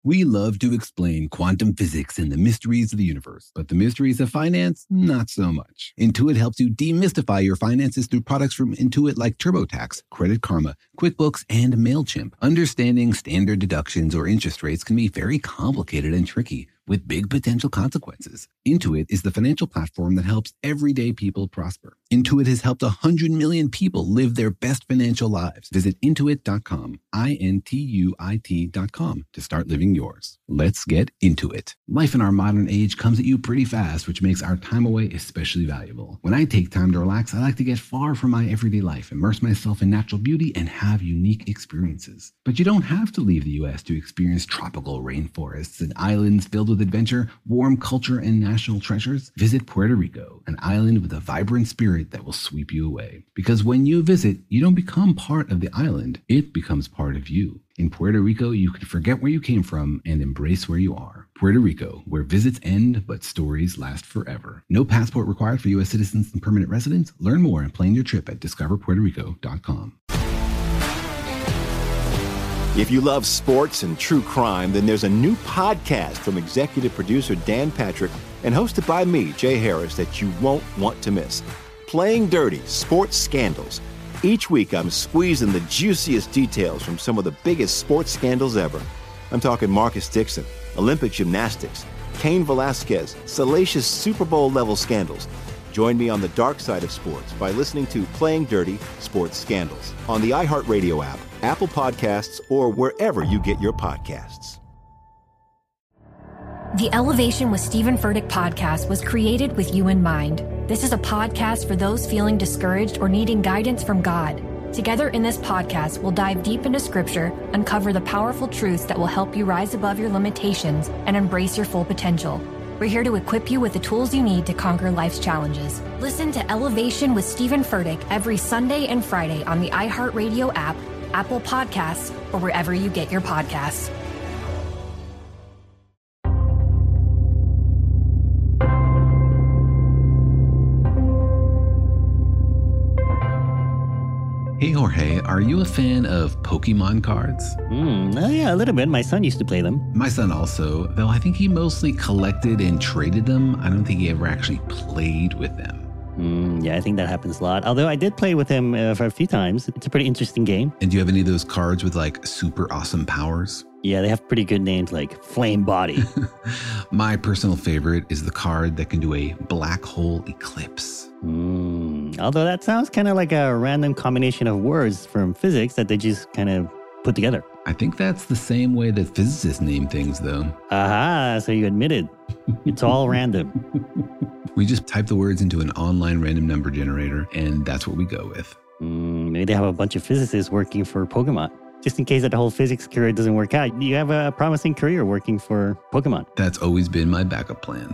We love to explain quantum physics and the mysteries of the universe, but the mysteries of finance, not so much. Intuit helps you demystify your finances through products from Intuit like TurboTax, Credit Karma, QuickBooks, and MailChimp. Understanding standard deductions or interest rates can be very complicated and tricky, with big potential consequences. Intuit is the financial platform that helps everyday people prosper. Intuit has helped 100 million people live their best financial lives. Visit Intuit.com, Intuit.com, to start living yours. Let's get into it. Life in our modern age comes at you pretty fast, which makes our time away especially valuable. When I take time to relax, I like to get far from my everyday life, immerse myself in natural beauty, and have unique experiences. But you don't have to leave the U.S. to experience tropical rainforests and islands filled with adventure, warm culture, and national treasures. Visit Puerto Rico, an island with a vibrant spirit that will sweep you away. Because when you visit, you don't become part of the island, it becomes part of you. In Puerto Rico, you can forget where you came from and embrace where you are. Puerto Rico, where visits end, but stories last forever. No passport required for U.S. citizens and permanent residents. Learn more and plan your trip at discoverpuertorico.com. If you love sports and true crime, then there's a new podcast from executive producer Dan Patrick and hosted by me, Jay Harris, that you won't want to miss. Playing Dirty: Sports Scandals. Each week, I'm squeezing the juiciest details from some of the biggest sports scandals ever. I'm talking Marcus Dixon, Olympic gymnastics, Cain Velasquez, salacious Super Bowl-level scandals. Join me on the dark side of sports by listening to Playing Dirty: Sports Scandals on the iHeartRadio app, Apple Podcasts, or wherever you get your podcasts. The Elevation with Stephen Furtick podcast was created with you in mind. This is a podcast for those feeling discouraged or needing guidance from God. Together in this podcast, we'll dive deep into Scripture, uncover the powerful truths that will help you rise above your limitations and embrace your full potential. We're here to equip you with the tools you need to conquer life's challenges. Listen to Elevation with Stephen Furtick every Sunday and Friday on the iHeartRadio app, Apple Podcasts, or wherever you get your podcasts. Hey Jorge, are you a fan of Pokemon cards? Yeah, a little bit. My son used to play them. My son also, though I think he mostly collected and traded them. I don't think he ever actually played with them. Yeah, I think that happens a lot. Although I did play with him for a few times. It's a pretty interesting game. And do you have any of those cards with like super awesome powers? Yeah, they have pretty good names like Flame Body. My personal favorite is the card that can do a black hole eclipse. Although that sounds kind of like a random combination of words from physics that they just kind of put together. I think that's the same way that physicists name things, though. Aha, so you admitted. It's all random. We just type the words into an online random number generator, and that's what we go with. Maybe they have a bunch of physicists working for Pokemon. Just in case that whole physics career doesn't work out, you have a promising career working for Pokemon. That's always been my backup plan.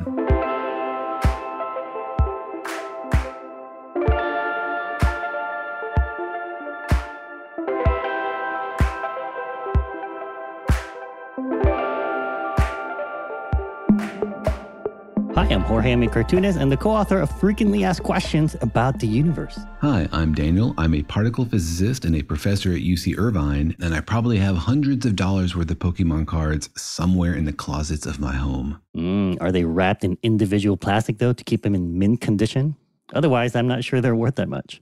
Hi, I'm Jorge M. Cartunes and the co-author of Frequently Asked Questions About the Universe. Hi, I'm Daniel. I'm a particle physicist and a professor at UC Irvine, and I probably have hundreds of dollars worth of Pokemon cards somewhere in the closets of my home. Are they wrapped in individual plastic, though, to keep them in mint condition? Otherwise, I'm not sure they're worth that much.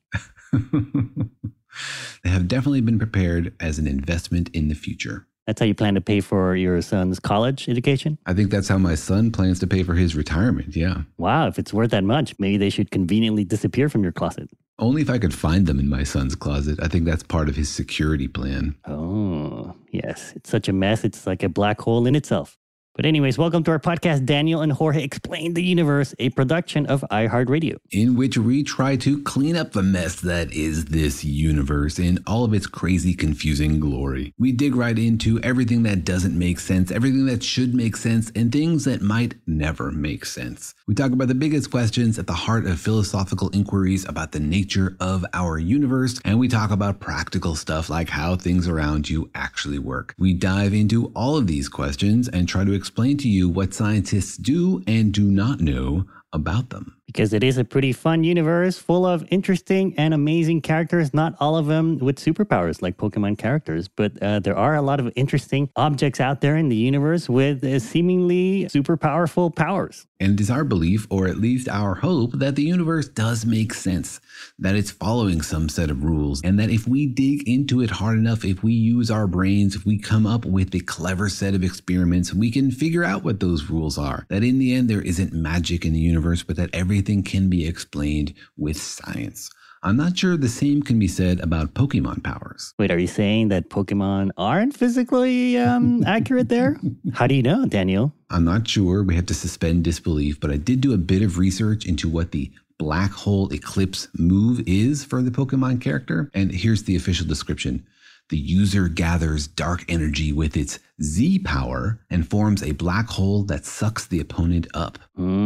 They have definitely been prepared as an investment in the future. That's how you plan to pay for your son's college education? I think that's how my son plans to pay for his retirement, yeah. Wow, if it's worth that much, maybe they should conveniently disappear from your closet. Only if I could find them in my son's closet. I think that's part of his security plan. Oh, yes. It's such a mess. It's like a black hole in itself. But anyways, welcome to our podcast, Daniel and Jorge Explain the Universe, a production of iHeartRadio. In which we try to clean up the mess that is this universe in all of its crazy, confusing glory. We dig right into everything that doesn't make sense, everything that should make sense, and things that might never make sense. We talk about the biggest questions at the heart of philosophical inquiries about the nature of our universe, and we talk about practical stuff like how things around you actually work. We dive into all of these questions and try to explain to you what scientists do and do not know about them. Because it is a pretty fun universe full of interesting and amazing characters, not all of them with superpowers like Pokemon characters, but there are a lot of interesting objects out there in the universe with seemingly super powerful powers. And it is our belief, or at least our hope, that the universe does make sense, that it's following some set of rules, and that if we dig into it hard enough, if we use our brains, if we come up with a clever set of experiments, we can figure out what those rules are. That in the end, there isn't magic in the universe, but that everything can be explained with science. I'm not sure the same can be said about Pokemon powers. Wait, are you saying that Pokemon aren't physically accurate there? How do you know, Daniel? I'm not sure. We have to suspend disbelief, but I did do a bit of research into what the black hole eclipse move is for the Pokemon character. And here's the official description. The user gathers dark energy with its Z power and forms a black hole that sucks the opponent up.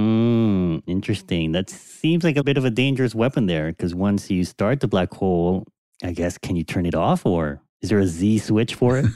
Interesting. That seems like a bit of a dangerous weapon there, because once you start the black hole, I guess, can you turn it off, or is there a Z switch for it?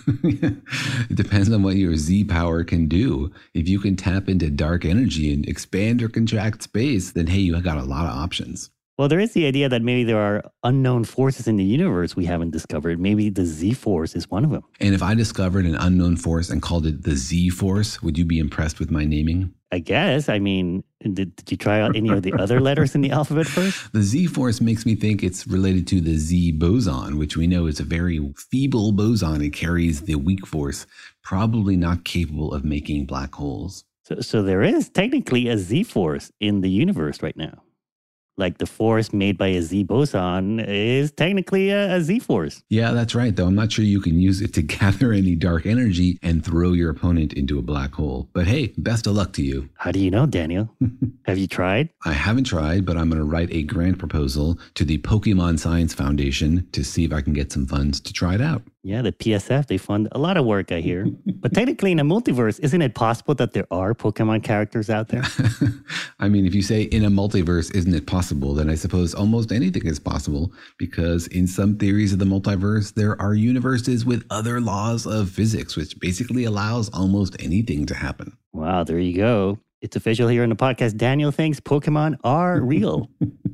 It depends on what your Z power can do. If you can tap into dark energy and expand or contract space, then hey, you got a lot of options. Well, there is the idea that maybe there are unknown forces in the universe we haven't discovered. Maybe the Z-Force is one of them. And if I discovered an unknown force and called it the Z-Force, would you be impressed with my naming? I guess. I mean, did you try out any of the other letters in the alphabet first? The Z-Force makes me think it's related to the Z boson, which we know is a very feeble boson. It carries the weak force, probably not capable of making black holes. So there is technically a Z-Force in the universe right now. Like the force made by a Z boson is technically a Z force. Yeah, that's right, though. I'm not sure you can use it to gather any dark energy and throw your opponent into a black hole. But hey, best of luck to you. How do you know, Daniel? Have you tried? I haven't tried, but I'm going to write a grant proposal to the Pokemon Science Foundation to see if I can get some funds to try it out. Yeah, the PSF, they fund a lot of work, I hear. But technically in a multiverse, isn't it possible that there are Pokemon characters out there? I mean, if you say in a multiverse, isn't it possible, then I suppose almost anything is possible, because in some theories of the multiverse, there are universes with other laws of physics, which basically allows almost anything to happen. Wow, there you go. It's official here on the podcast. Daniel thinks Pokemon are real.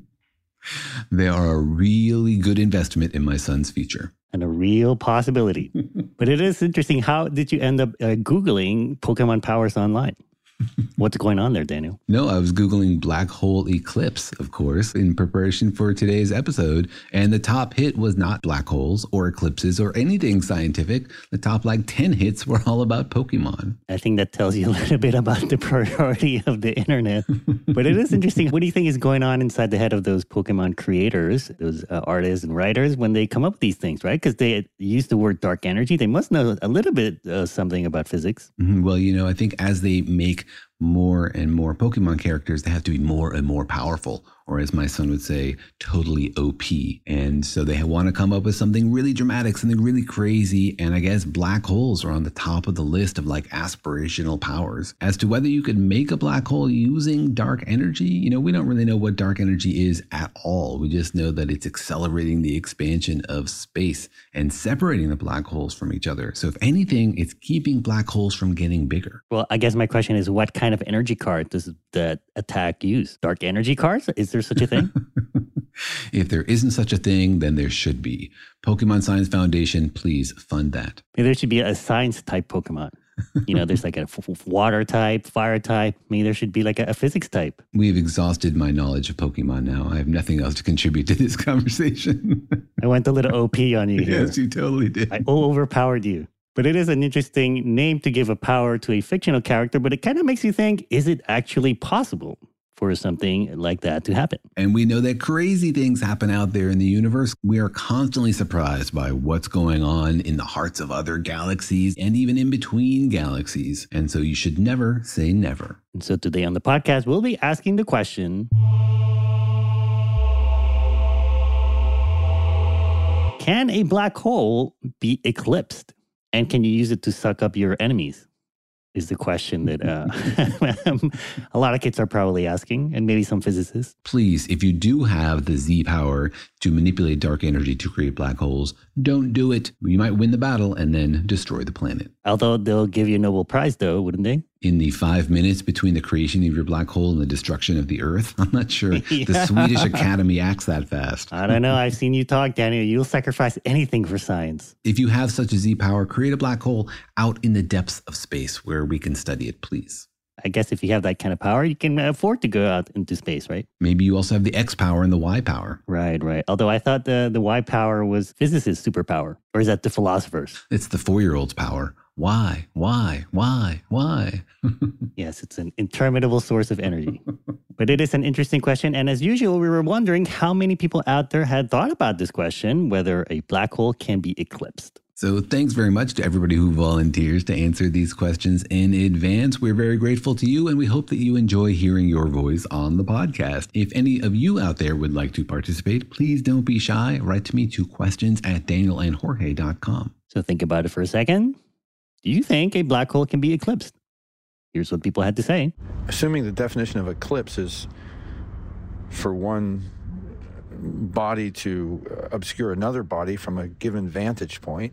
They are a really good investment in my son's future. And a real possibility. But it is interesting. How did you end up Googling Pokemon powers online? What's going on there, Daniel? No, I was Googling black hole eclipse, of course, in preparation for today's episode. And the top hit was not black holes or eclipses or anything scientific. The top 10 hits were all about Pokemon. I think that tells you a little bit about the priority of the internet. But it is interesting. What do you think is going on inside the head of those Pokemon creators, those artists and writers, when they come up with these things, right? Because they use the word dark energy. They must know a little bit something about physics. Mm-hmm. Well, I think as they make more and more Pokemon characters, they have to be more and more powerful, or as my son would say, totally OP. And so they want to come up with something really dramatic, something really crazy. And I guess black holes are on the top of the list of aspirational powers. As to whether you could make a black hole using dark energy, we don't really know what dark energy is at all. We just know that it's accelerating the expansion of space and separating the black holes from each other. So if anything, it's keeping black holes from getting bigger. Well, I guess my question is, what kind of energy card does the attack use? Dark energy cards? Is there such a thing? If there isn't such a thing, then there should be. Pokemon Science Foundation, please fund that. Maybe there should be a science type Pokemon. There's a water type, fire type. Maybe there should be a physics type. We've exhausted my knowledge of Pokemon now. I have nothing else to contribute to this conversation. I went a little OP on you here. Yes, you totally did. I overpowered you. But it is an interesting name to give a power to a fictional character, but it kind of makes you think, is it actually possible for something like that to happen? And we know that crazy things happen out there in the universe. We are constantly surprised by what's going on in the hearts of other galaxies and even in between galaxies. And so you should never say never. And so today on the podcast, we'll be asking the question, can a black hole be eclipsed? And can you use it to suck up your enemies? Is the question that a lot of kids are probably asking, and maybe some physicists. Please, if you do have the Z power to manipulate dark energy to create black holes, don't do it. You might win the battle and then destroy the planet. Although they'll give you a Nobel Prize, though, wouldn't they? In the 5 minutes between the creation of your black hole and the destruction of the Earth? I'm not sure the Swedish Academy acts that fast. I don't know. I've seen you talk, Daniel. You'll sacrifice anything for science. If you have such a Z power, create a black hole out in the depths of space where we can study it, please. I guess if you have that kind of power, you can afford to go out into space, right? Maybe you also have the X power and the Y power. Right. Although I thought the Y power was physicists' superpower. Or is that the philosophers? It's the 4-year-old's power. Why? Yes, it's an interminable source of energy. But it is an interesting question. And as usual, we were wondering how many people out there had thought about this question, whether a black hole can be eclipsed. So thanks very much to everybody who volunteers to answer these questions in advance. We're very grateful to you, and we hope that you enjoy hearing your voice on the podcast. If any of you out there would like to participate, please don't be shy. Write to me to questions@danielandjorge.com. So think about it for a second. Do you think a black hole can be eclipsed? Here's what people had to say. Assuming the definition of eclipse is for one body to obscure another body from a given vantage point,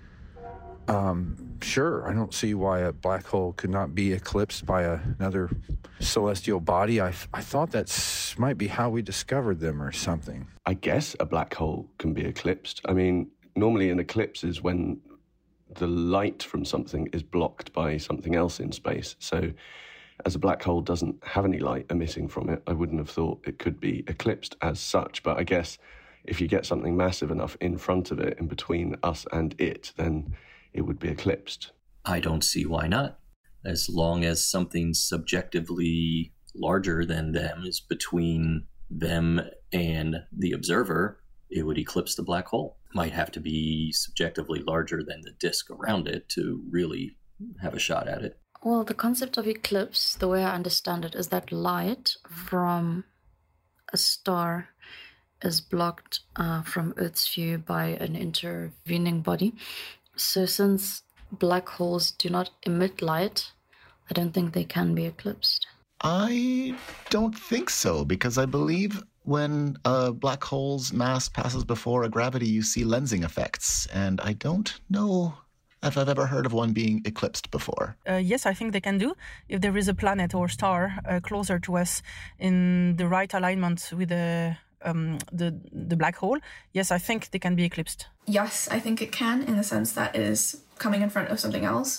sure, I don't see why a black hole could not be eclipsed by another celestial body. I thought that might be how we discovered them or something. I guess a black hole can be eclipsed. I mean, normally an eclipse is when the light from something is blocked by something else in space. So as a black hole doesn't have any light emitting from it, I wouldn't have thought it could be eclipsed as such. But I guess if you get something massive enough in front of it, in between us and it, then it would be eclipsed. I don't see why not. As long as something subjectively larger than them is between them and the observer, it would eclipse the black hole. Might have to be subjectively larger than the disk around it to really have a shot at it. Well, the concept of eclipse, the way I understand it, is that light from a star is blocked from Earth's view by an intervening body. So since black holes do not emit light, I don't think they can be eclipsed. I don't think so, because I believe when a black hole's mass passes before a gravity, you see lensing effects. And I don't know if I've ever heard of one being eclipsed before. Yes, I think they can do. If there is a planet or star closer to us in the right alignment with the black hole, yes, I think they can be eclipsed. Yes, I think it can, in the sense that it is coming in front of something else.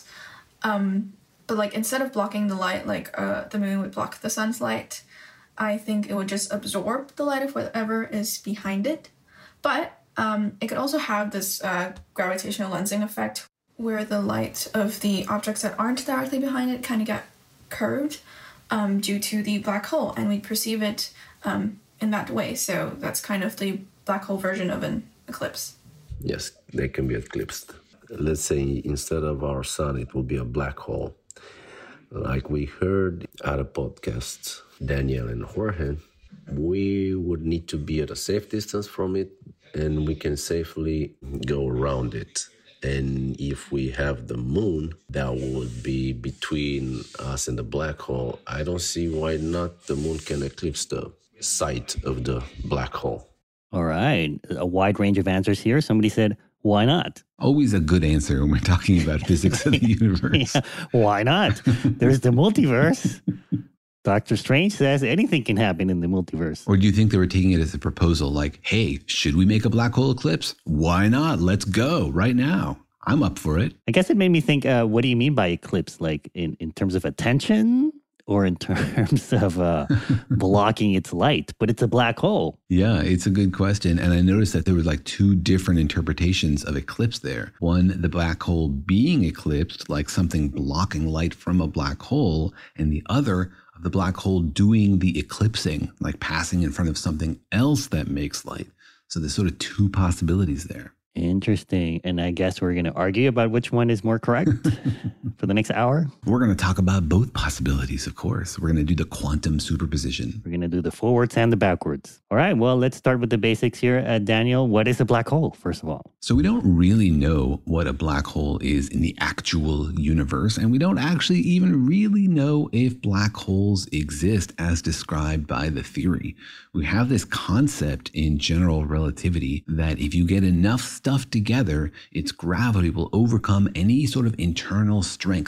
But like instead of blocking the light, like the moon would block the sun's light, I think it would just absorb the light of whatever is behind it. But it could also have this gravitational lensing effect where the light of the objects that aren't directly behind it kind of get curved due to the black hole, and we perceive it in that way. So that's kind of the black hole version of an eclipse. Yes, they can be eclipsed. Let's say instead of our sun, it will be a black hole. Like we heard at a podcast, Daniel and Jorge, we would need to be at a safe distance from it, and we can safely go around it. And if we have the moon, that would be between us and the black hole. I don't see why not the moon can eclipse the sight of the black hole. All right. A wide range of answers here. Somebody said, why not? Always a good answer when we're talking about physics of the universe. Yeah, why not? There's the multiverse. Dr. Strange says anything can happen in the multiverse. Or do you think they were taking it as a proposal like, hey, should we make a black hole eclipse? Why not? Let's go right now. I'm up for it. I guess it made me think, what do you mean by eclipse? Like in terms of attention or in terms of blocking its light? But it's a black hole. Yeah, it's a good question. And I noticed that there were like two different interpretations of eclipse there. One, the black hole being eclipsed, like something blocking light from a black hole. And the other, of the black hole doing the eclipsing, like passing in front of something else that makes light. So there's sort of two possibilities there. Interesting. And I guess we're going to argue about which one is more correct for the next hour. We're going to talk about both possibilities, of course. We're going to do the quantum superposition. We're going to do the forwards and the backwards. All right. Well, let's start with the basics here. Daniel, what is a black hole, first of all? So we don't really know what a black hole is in the actual universe. And we don't actually even really know if black holes exist as described by the theory. We have this concept in general relativity that if you get enough stuff together, its gravity will overcome any sort of internal strength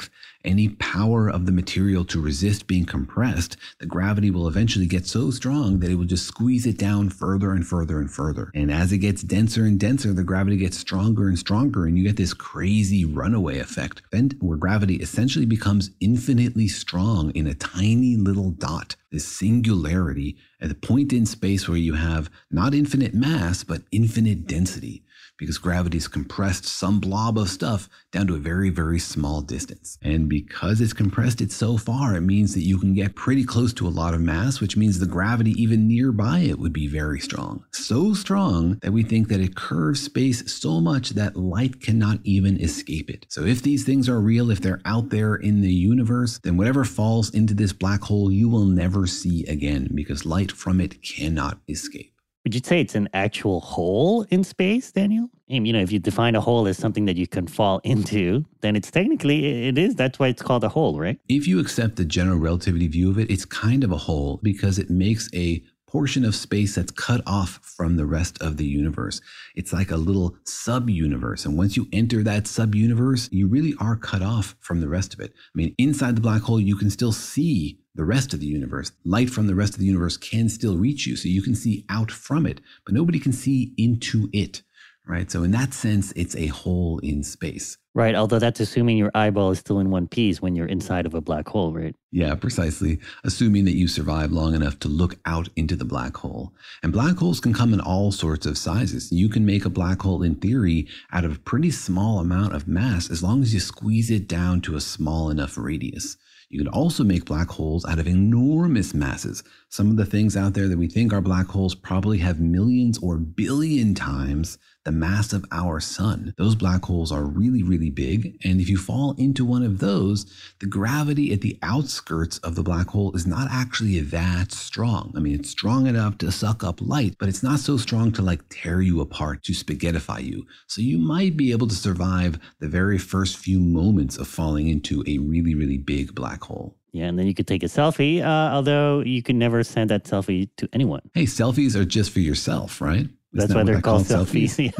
any power of the material to resist being compressed, the gravity will eventually get so strong that it will just squeeze it down further and further and further. And as it gets denser and denser, the gravity gets stronger and stronger, and you get this crazy runaway effect, where gravity essentially becomes infinitely strong in a tiny little dot, this singularity at the point in space where you have not infinite mass, but infinite density, because gravity's compressed some blob of stuff down to a very, very small distance. And because it's compressed it so far, it means that you can get pretty close to a lot of mass, which means the gravity even nearby it would be very strong. So strong that we think that it curves space so much that light cannot even escape it. So if these things are real, if they're out there in the universe, then whatever falls into this black hole, you will never see again, because light from it cannot escape. Would you say it's an actual hole in space, Daniel? If you define a hole as something that you can fall into, then it's technically, it is. That's why it's called a hole, right? If you accept the general relativity view of it, it's kind of a hole because it makes a portion of space that's cut off from the rest of the universe. It's like a little sub-universe. And once you enter that sub-universe, you really are cut off from the rest of it. Inside the black hole, you can still see the rest of the universe. Light from the rest of the universe can still reach you, so you can see out from it, but nobody can see into it, right? So in that sense, it's a hole in space. Right, although that's assuming your eyeball is still in one piece when you're inside of a black hole, right? Yeah, precisely. Assuming that you survive long enough to look out into the black hole. And black holes can come in all sorts of sizes. You can make a black hole, in theory, out of a pretty small amount of mass as long as you squeeze it down to a small enough radius. You can also make black holes out of enormous masses. Some of the things out there that we think are black holes probably have millions or billion times the mass of our sun. Those black holes are really, really big. And if you fall into one of those, the gravity at the outskirts of the black hole is not actually that strong. It's strong enough to suck up light, but it's not so strong to tear you apart, to spaghettify you. So you might be able to survive the very first few moments of falling into a really, really big black hole. Yeah, and then you could take a selfie, although you can never send that selfie to anyone. Hey, selfies are just for yourself, right? That's why they're called selfies.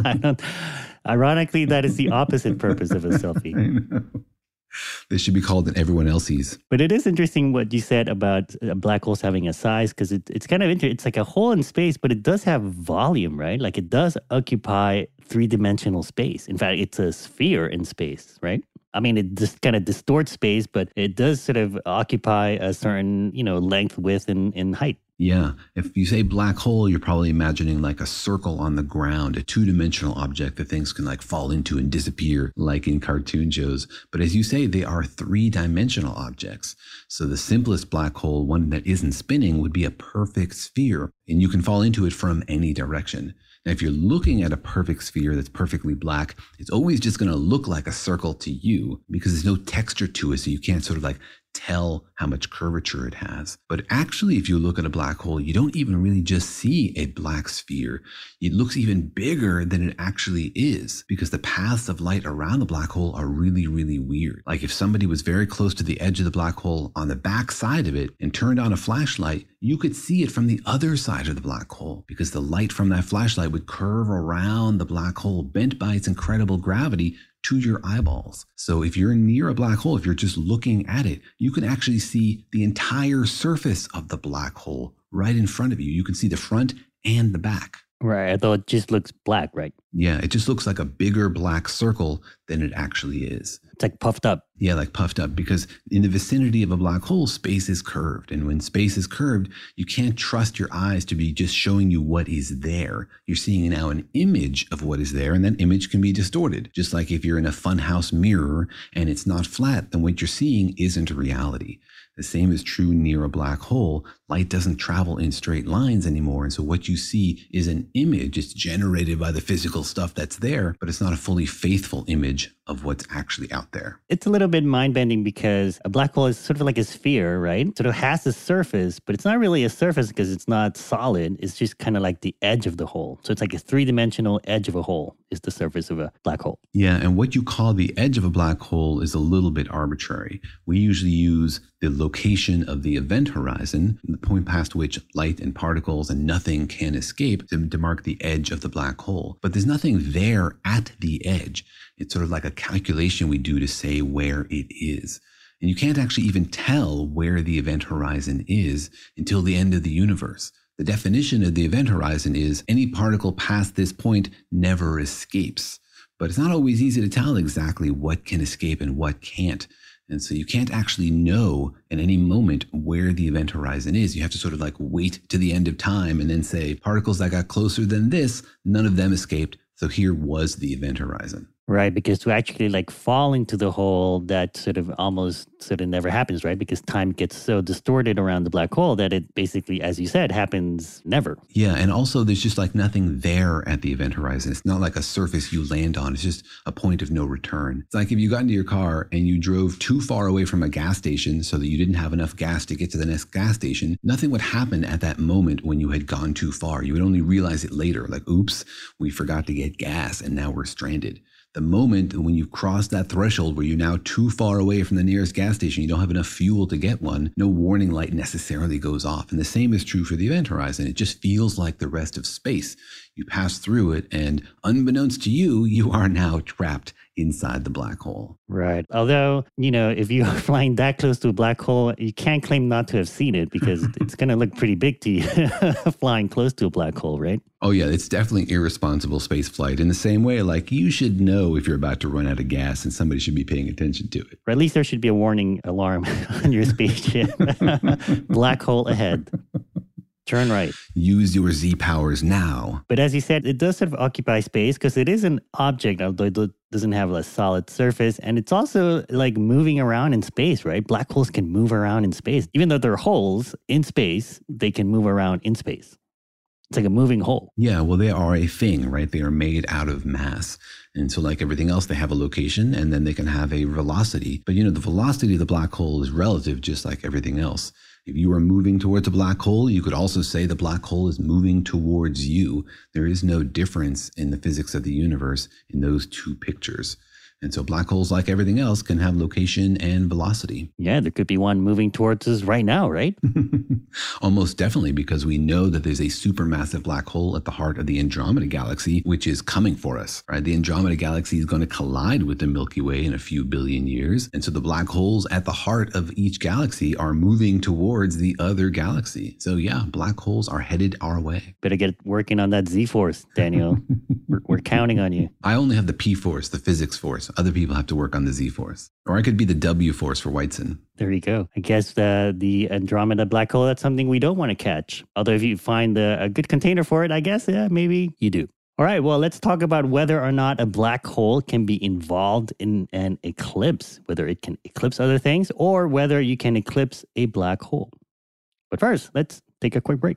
Ironically, that is the opposite purpose of a selfie. I know. They should be called an everyone else's. But it is interesting what you said about black holes having a size, because it's kind of interesting. It's like a hole in space, but it does have volume, right? It does occupy three-dimensional space. In fact, it's a sphere in space, right? It just kind of distorts space, but it does sort of occupy a certain, length, width, and height. Yeah. If you say black hole, you're probably imagining a circle on the ground, a two-dimensional object that things can fall into and disappear like in cartoon shows. But as you say, they are three-dimensional objects. So the simplest black hole, one that isn't spinning, would be a perfect sphere, and you can fall into it from any direction. Now, if you're looking at a perfect sphere that's perfectly black, it's always just going to look like a circle to you because there's no texture to it, so you can't sort of tell how much curvature it has. But actually, if you look at a black hole, you don't even really just see a black sphere. It looks even bigger than it actually is because the paths of light around the black hole are really, really weird. If somebody was very close to the edge of the black hole on the back side of it and turned on a flashlight, you could see it from the other side of the black hole because the light from that flashlight would curve around the black hole, bent by its incredible gravity to your eyeballs. So if you're near a black hole, if you're just looking at it, you can actually see the entire surface of the black hole right in front of you. You can see the front and the back. Right, although it just looks black, right? Yeah, it just looks like a bigger black circle than it actually is. It's puffed up. Yeah, puffed up, because in the vicinity of a black hole, space is curved. And when space is curved, you can't trust your eyes to be just showing you what is there. You're seeing now an image of what is there, and that image can be distorted. Just like if you're in a funhouse mirror and it's not flat, then what you're seeing isn't reality. The same is true near a black hole. Light doesn't travel in straight lines anymore. And so what you see is an image. It's generated by the physical stuff that's there, but it's not a fully faithful image of what's actually out there. It's a little bit mind-bending because a black hole is sort of like a sphere, right? Sort of has a surface, but it's not really a surface because it's not solid. It's just kind of like the edge of the hole. So it's like a three-dimensional edge of a hole is the surface of a black hole. Yeah, and what you call the edge of a black hole is a little bit arbitrary. We usually use the location of the event horizon, the point past which light and particles and nothing can escape, to mark the edge of the black hole. But there's nothing there at the edge. It's sort of like a calculation we do to say where it is. And you can't actually even tell where the event horizon is until the end of the universe. The definition of the event horizon is any particle past this point never escapes. But it's not always easy to tell exactly what can escape and what can't. And so you can't actually know at any moment where the event horizon is. You have to sort of like wait to the end of time and then say, particles that got closer than this, none of them escaped. So here was the event horizon. Right, because to actually like fall into the hole, that sort of almost sort of never happens, right? Because time gets so distorted around the black hole that it basically, as you said, happens never. Yeah, and also there's just like nothing there at the event horizon. It's not like a surface you land on. It's just a point of no return. It's like if you got into your car and you drove too far away from a gas station so that you didn't have enough gas to get to the next gas station, nothing would happen at that moment when you had gone too far. You would only realize it later, like, oops, we forgot to get gas and now we're stranded. The moment when you cross that threshold where you're now too far away from the nearest gas station, you don't have enough fuel to get one, no warning light necessarily goes off. And the same is true for the event horizon. It just feels like the rest of space. You pass through it, and unbeknownst to you, you are now trapped inside the black hole. Right. Although, you know, if you are flying that close to a black hole, you can't claim not to have seen it because it's going to look pretty big to you flying close to a black hole, right? Oh, yeah. It's definitely irresponsible space flight in the same way. Like, you should know if you're about to run out of gas and somebody should be paying attention to it. Or at least there should be a warning alarm on your spaceship. Black hole ahead. Turn right. Use your Z powers now. But as you said, it does sort of occupy space because it is an object, although it doesn't have a solid surface. And it's also like moving around in space, right? Black holes can move around in space. Even though they're holes in space, they can move around in space. It's like a moving hole. Yeah, well, they are a thing, right? They are made out of mass. And so like everything else, they have a location and then they can have a velocity. But, you know, the velocity of the black hole is relative just like everything else. If you are moving towards a black hole, you could also say the black hole is moving towards you. There is no difference in the physics of the universe in those two pictures. And so black holes, like everything else, can have location and velocity. Yeah, there could be one moving towards us right now, right? Almost definitely, because we know that there's a supermassive black hole at the heart of the Andromeda Galaxy, which is coming for us, right? The Andromeda Galaxy is going to collide with the Milky Way in a few billion years. And so the black holes at the heart of each galaxy are moving towards the other galaxy. So yeah, black holes are headed our way. Better get working on that Z-force, Daniel. We're counting on you. I only have the P-force, the physics force. Other people have to work on the Z-force. Or I could be the W-force for Whiteson. There you go. I guess the Andromeda black hole, that's something we don't want to catch. Although if you find a good container for it, I guess, yeah, maybe you do. All right, well, let's talk about whether or not a black hole can be involved in an eclipse, whether it can eclipse other things or whether you can eclipse a black hole. But first, let's take a quick break.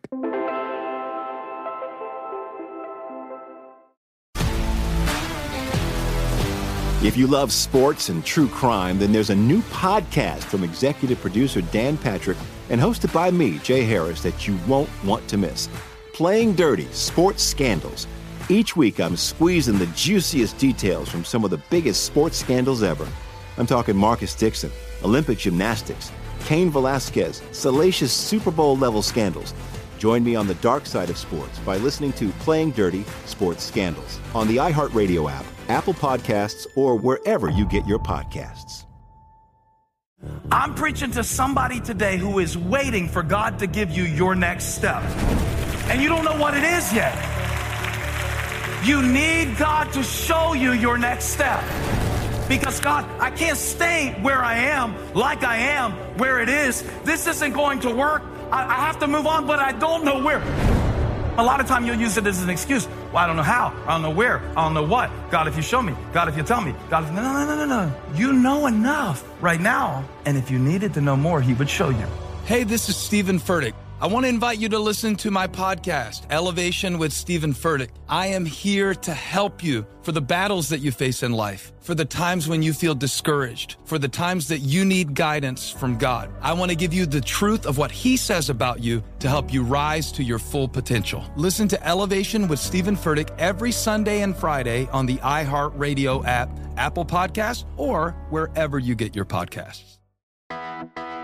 If you love sports and true crime, then there's a new podcast from executive producer Dan Patrick and hosted by me, Jay Harris, that you won't want to miss. Playing Dirty: Sports Scandals. Each week, I'm squeezing the juiciest details from some of the biggest sports scandals ever. I'm talking Marcus Dixon, Olympic gymnastics, Cain Velasquez, salacious Super Bowl-level scandals. Join me on the dark side of sports by listening to Playing Dirty: Sports Scandals on the iHeartRadio app, Apple Podcasts, or wherever you get your podcasts. I'm preaching to somebody today who is waiting for God to give you your next step. And you don't know what it is yet. You need God to show you your next step. Because God, I can't stay where I am, like I am, where it is. This isn't going to work. I have to move on, but I don't know where. A lot of time you'll use it as an excuse. Well, I don't know how. I don't know where. I don't know what. God, if you show me. God, if you tell me. God, if... No. You know enough right now. And if you needed to know more, he would show you. Hey, this is Stephen Furtick. I want to invite you to listen to my podcast, Elevation with Stephen Furtick. I am here to help you for the battles that you face in life, for the times when you feel discouraged, for the times that you need guidance from God. I want to give you the truth of what he says about you to help you rise to your full potential. Listen to Elevation with Stephen Furtick every Sunday and Friday on the iHeartRadio app, Apple Podcasts, or wherever you get your podcasts.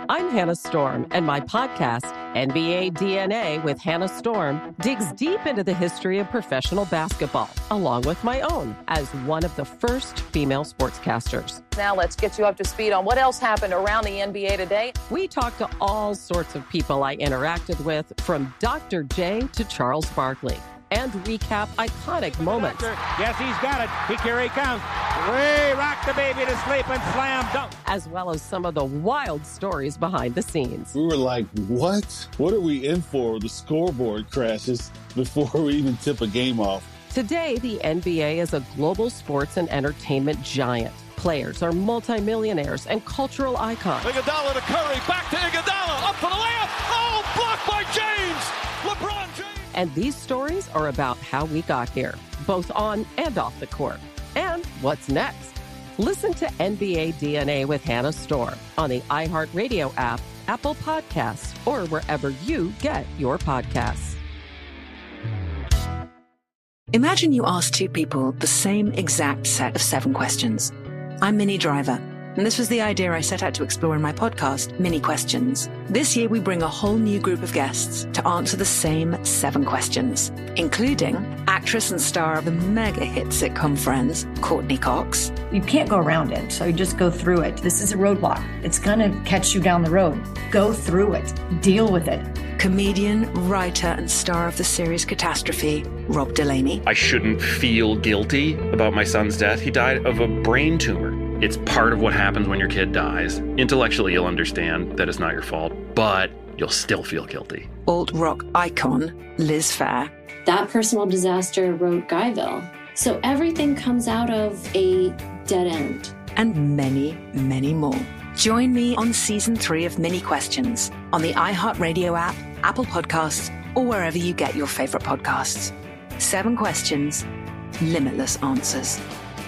I'm Hannah Storm, and my podcast, NBA DNA with Hannah Storm, digs deep into the history of professional basketball, along with my own, as one of the first female sportscasters. Now let's get you up to speed on what else happened around the NBA today. We talk to all sorts of people I interacted with, from Dr. J to Charles Barkley, and recap iconic moments. Yes, he's got it. Here he comes. Way rock the baby to sleep and slam dunk. As well as some of the wild stories behind the scenes. We were like, what? What are we in for? The scoreboard crashes before we even tip a game off. Today, the NBA is a global sports and entertainment giant. Players are multimillionaires and cultural icons. Iguodala to Curry, back to Iguodala, up for the layup. Oh, blocked by James. LeBron James. And these stories are about how we got here, both on and off the court. And what's next? Listen to NBA DNA with Hannah Storm on the iHeartRadio app, Apple Podcasts, or wherever you get your podcasts. Imagine you ask two people the same exact set of 7 questions. I'm Minnie Driver, and this was the idea I set out to explore in my podcast, Mini Questions. This year, we bring a whole new group of guests to answer the same 7 questions, including actress and star of the mega hit sitcom Friends, Courtney Cox. You can't go around it, so you just go through it. This is a roadblock. It's going to catch you down the road. Go through it. Deal with it. Comedian, writer, and star of the series Catastrophe, Rob Delaney. I shouldn't feel guilty about my son's death. He died of a brain tumor. It's part of what happens when your kid dies. Intellectually, you'll understand that it's not your fault, but you'll still feel guilty. Alt-rock icon, Liz Phair. That personal disaster wrote Guyville. So everything comes out of a dead end. And many, many more. Join me on Season 3 of Mini Questions on the iHeartRadio app, Apple Podcasts, or wherever you get your favorite podcasts. 7 questions, limitless answers.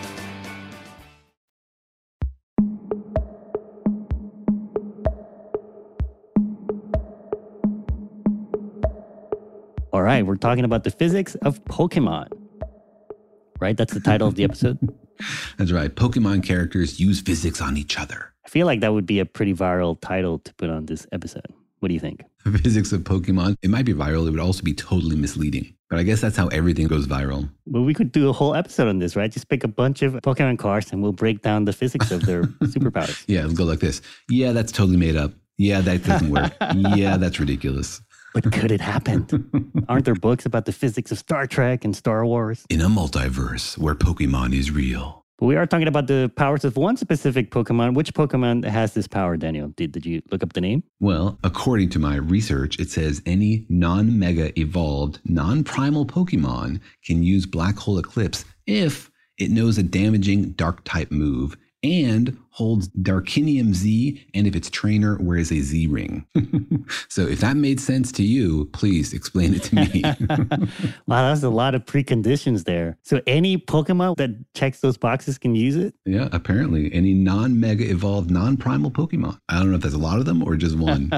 All right, we're talking about the physics of Pokemon. Right? That's the title of the episode. That's right. Pokemon characters use physics on each other. I feel like that would be a pretty viral title to put on this episode. What do you think? The physics of Pokemon. It might be viral. It would also be totally misleading. But I guess that's how everything goes viral. Well, we could do a whole episode on this, right? Just pick a bunch of Pokemon cards and we'll break down the physics of their superpowers. Yeah, it'll go like this. Yeah, that's totally made up. Yeah, that doesn't work. Yeah, that's ridiculous. But could it happen? Aren't there books about the physics of Star Trek and Star Wars? In a multiverse where Pokemon is real. But we are talking about the powers of one specific Pokemon. Which Pokemon has this power, Daniel? Did you look up the name? Well, according to my research, it says any non-mega evolved, non-primal Pokemon can use Black Hole Eclipse if it knows a damaging dark type move and holds Darkinium Z, and if its trainer wears a Z ring. So if that made sense to you, please explain it to me. Wow, that's a lot of preconditions there. So any Pokemon that checks those boxes can use it? Yeah, apparently. Any non-mega evolved, non-primal Pokemon. I don't know if there's a lot of them or just one.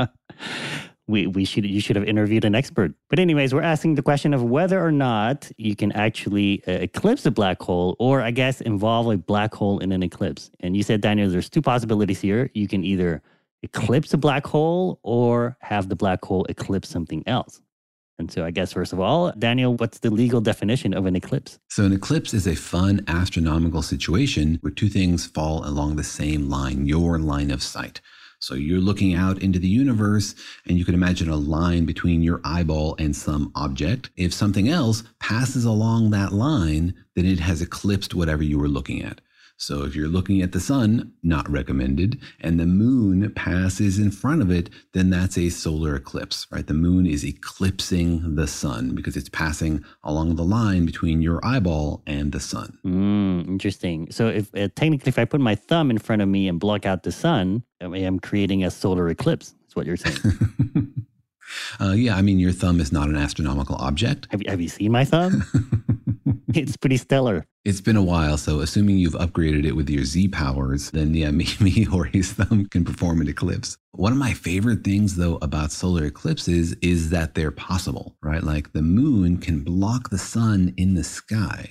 You should have interviewed an expert. But anyways, we're asking the question of whether or not you can actually eclipse a black hole, or I guess involve a black hole in an eclipse. And you said, Daniel, there's 2 possibilities here. You can either eclipse a black hole or have the black hole eclipse something else. And so I guess, first of all, Daniel, what's the legal definition of an eclipse? So an eclipse is a fun astronomical situation where 2 things fall along the same line, your line of sight. So you're looking out into the universe and you can imagine a line between your eyeball and some object. If something else passes along that line, then it has eclipsed whatever you were looking at. So if you're looking at the sun, not recommended, and the moon passes in front of it, then that's a solar eclipse, right? The moon is eclipsing the sun because it's passing along the line between your eyeball and the sun. Interesting. So if technically, if I put my thumb in front of me and block out the sun, I am creating a solar eclipse, is what you're saying. Yeah, I mean, your thumb is not an astronomical object. Have you seen my thumb? It's pretty stellar. It's been a while, so assuming you've upgraded it with your Z powers, then yeah, maybe Jorge's thumb can perform an eclipse. One of my favorite things, though, about solar eclipses is that they're possible, right? Like the moon can block the sun in the sky,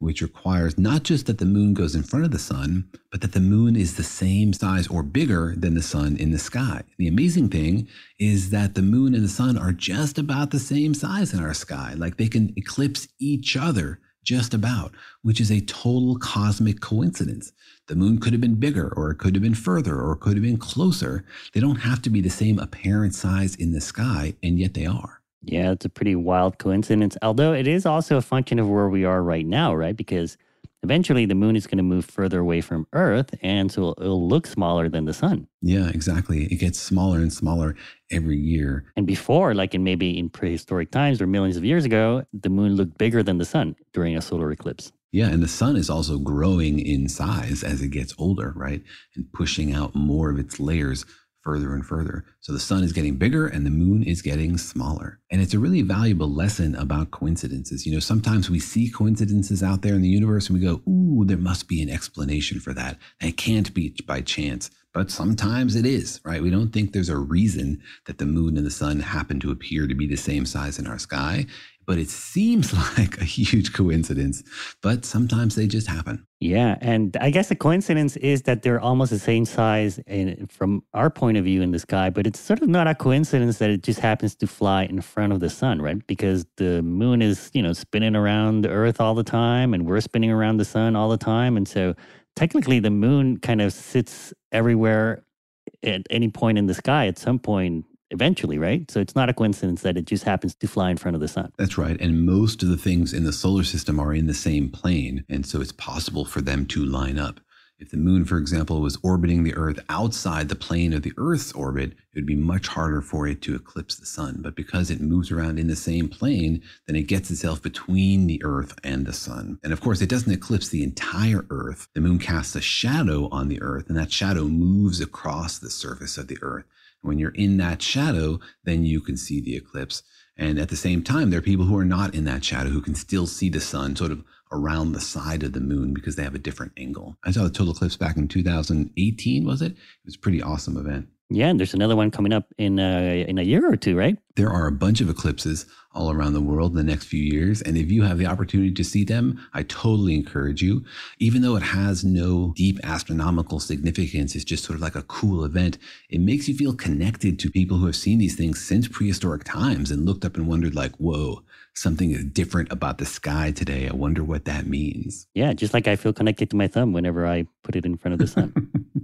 which requires not just that the moon goes in front of the sun, but that the moon is the same size or bigger than the sun in the sky. The amazing thing is that the moon and the sun are just about the same size in our sky. Like they can eclipse each other just about, which is a total cosmic coincidence. The moon could have been bigger, or it could have been further, or it could have been closer. They don't have to be the same apparent size in the sky, and yet they are. Yeah, it's a pretty wild coincidence. Although it is also a function of where we are right now, right? Because eventually the moon is going to move further away from Earth, and so it'll look smaller than the sun. Yeah, exactly. It gets smaller and smaller every year. And before, like maybe in prehistoric times or millions of years ago, the moon looked bigger than the sun during a solar eclipse. Yeah, and the sun is also growing in size as it gets older, right? And pushing out more of its layers further and further. So the sun is getting bigger and the moon is getting smaller. And it's a really valuable lesson about coincidences. You know, sometimes we see coincidences out there in the universe and we go, ooh, there must be an explanation for that. It can't be by chance. But sometimes it is, right? We don't think there's a reason that the moon and the sun happen to appear to be the same size in our sky. But it seems like a huge coincidence, but sometimes they just happen. Yeah, and I guess the coincidence is that they're almost the same size from our point of view in the sky, but it's sort of not a coincidence that it just happens to fly in front of the sun, right? Because the moon is, spinning around the Earth all the time, and we're spinning around the sun all the time. And so technically the moon kind of sits everywhere at any point in the sky at some point eventually, right? So it's not a coincidence that it just happens to fly in front of the sun. That's right. And most of the things in the solar system are in the same plane. And so it's possible for them to line up. If the moon, for example, was orbiting the Earth outside the plane of the Earth's orbit, it would be much harder for it to eclipse the sun. But because it moves around in the same plane, then it gets itself between the Earth and the sun. And of course, it doesn't eclipse the entire Earth. The moon casts a shadow on the Earth, and that shadow moves across the surface of the Earth. When you're in that shadow, then you can see the eclipse. And at the same time, there are people who are not in that shadow who can still see the sun sort of around the side of the moon because they have a different angle. I saw the total eclipse back in 2018, was it? It was a pretty awesome event. Yeah, and there's another one coming up in a year or two, right? There are a bunch of eclipses all around the world in the next few years. And if you have the opportunity to see them, I totally encourage you. Even though it has no deep astronomical significance, it's just sort of like a cool event. It makes you feel connected to people who have seen these things since prehistoric times and looked up and wondered like, whoa, something is different about the sky today. I wonder what that means. Yeah, just like I feel connected to my thumb whenever I put it in front of the sun.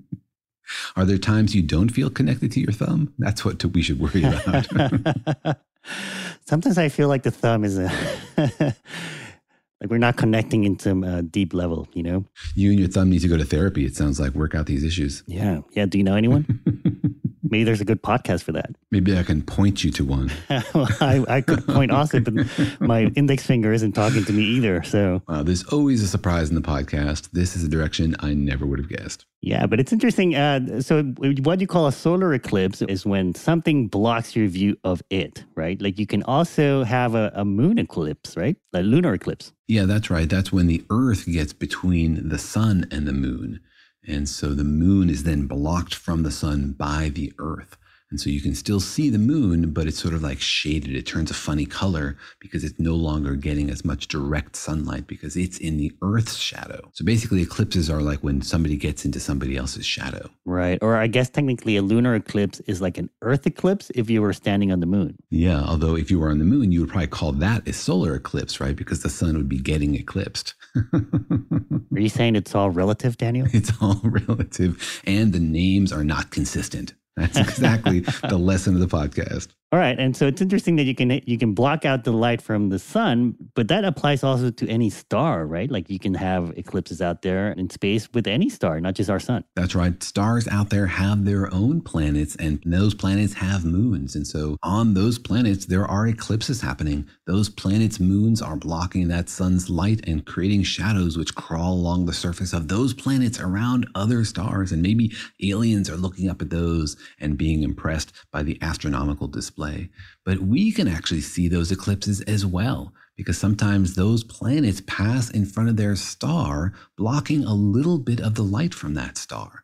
Are there times you don't feel connected to your thumb? That's what we should worry about. Sometimes I feel like the thumb is like we're not connecting in some deep level, You and your thumb need to go to therapy, it sounds like, work out these issues. Yeah. Yeah. Do you know anyone? Maybe there's a good podcast for that. Maybe I can point you to one. Well, I could point also, but my index finger isn't talking to me either. So wow, there's always a surprise in the podcast. This is a direction I never would have guessed. Yeah, but it's interesting. So what you call a solar eclipse is when something blocks your view of it, right? Like you can also have a moon eclipse, right? A lunar eclipse. Yeah, that's right. That's when the Earth gets between the sun and the moon. And so the moon is then blocked from the sun by the Earth. And so you can still see the moon, but it's sort of like shaded. It turns a funny color because it's no longer getting as much direct sunlight because it's in the Earth's shadow. So basically eclipses are like when somebody gets into somebody else's shadow. Right. Or I guess technically a lunar eclipse is like an Earth eclipse if you were standing on the moon. Yeah. Although if you were on the moon, you would probably call that a solar eclipse, right? Because the sun would be getting eclipsed. Are you saying it's all relative, Daniel? It's all relative. And the names are not consistent. That's exactly the lesson of the podcast. All right. And so it's interesting that you can block out the light from the sun, but that applies also to any star, right? Like you can have eclipses out there in space with any star, not just our sun. That's right. Stars out there have their own planets, and those planets have moons. And so on those planets, there are eclipses happening. Those planets' moons are blocking that sun's light and creating shadows which crawl along the surface of those planets around other stars. And maybe aliens are looking up at those and being impressed by the astronomical display. But we can actually see those eclipses as well, because sometimes those planets pass in front of their star, blocking a little bit of the light from that star.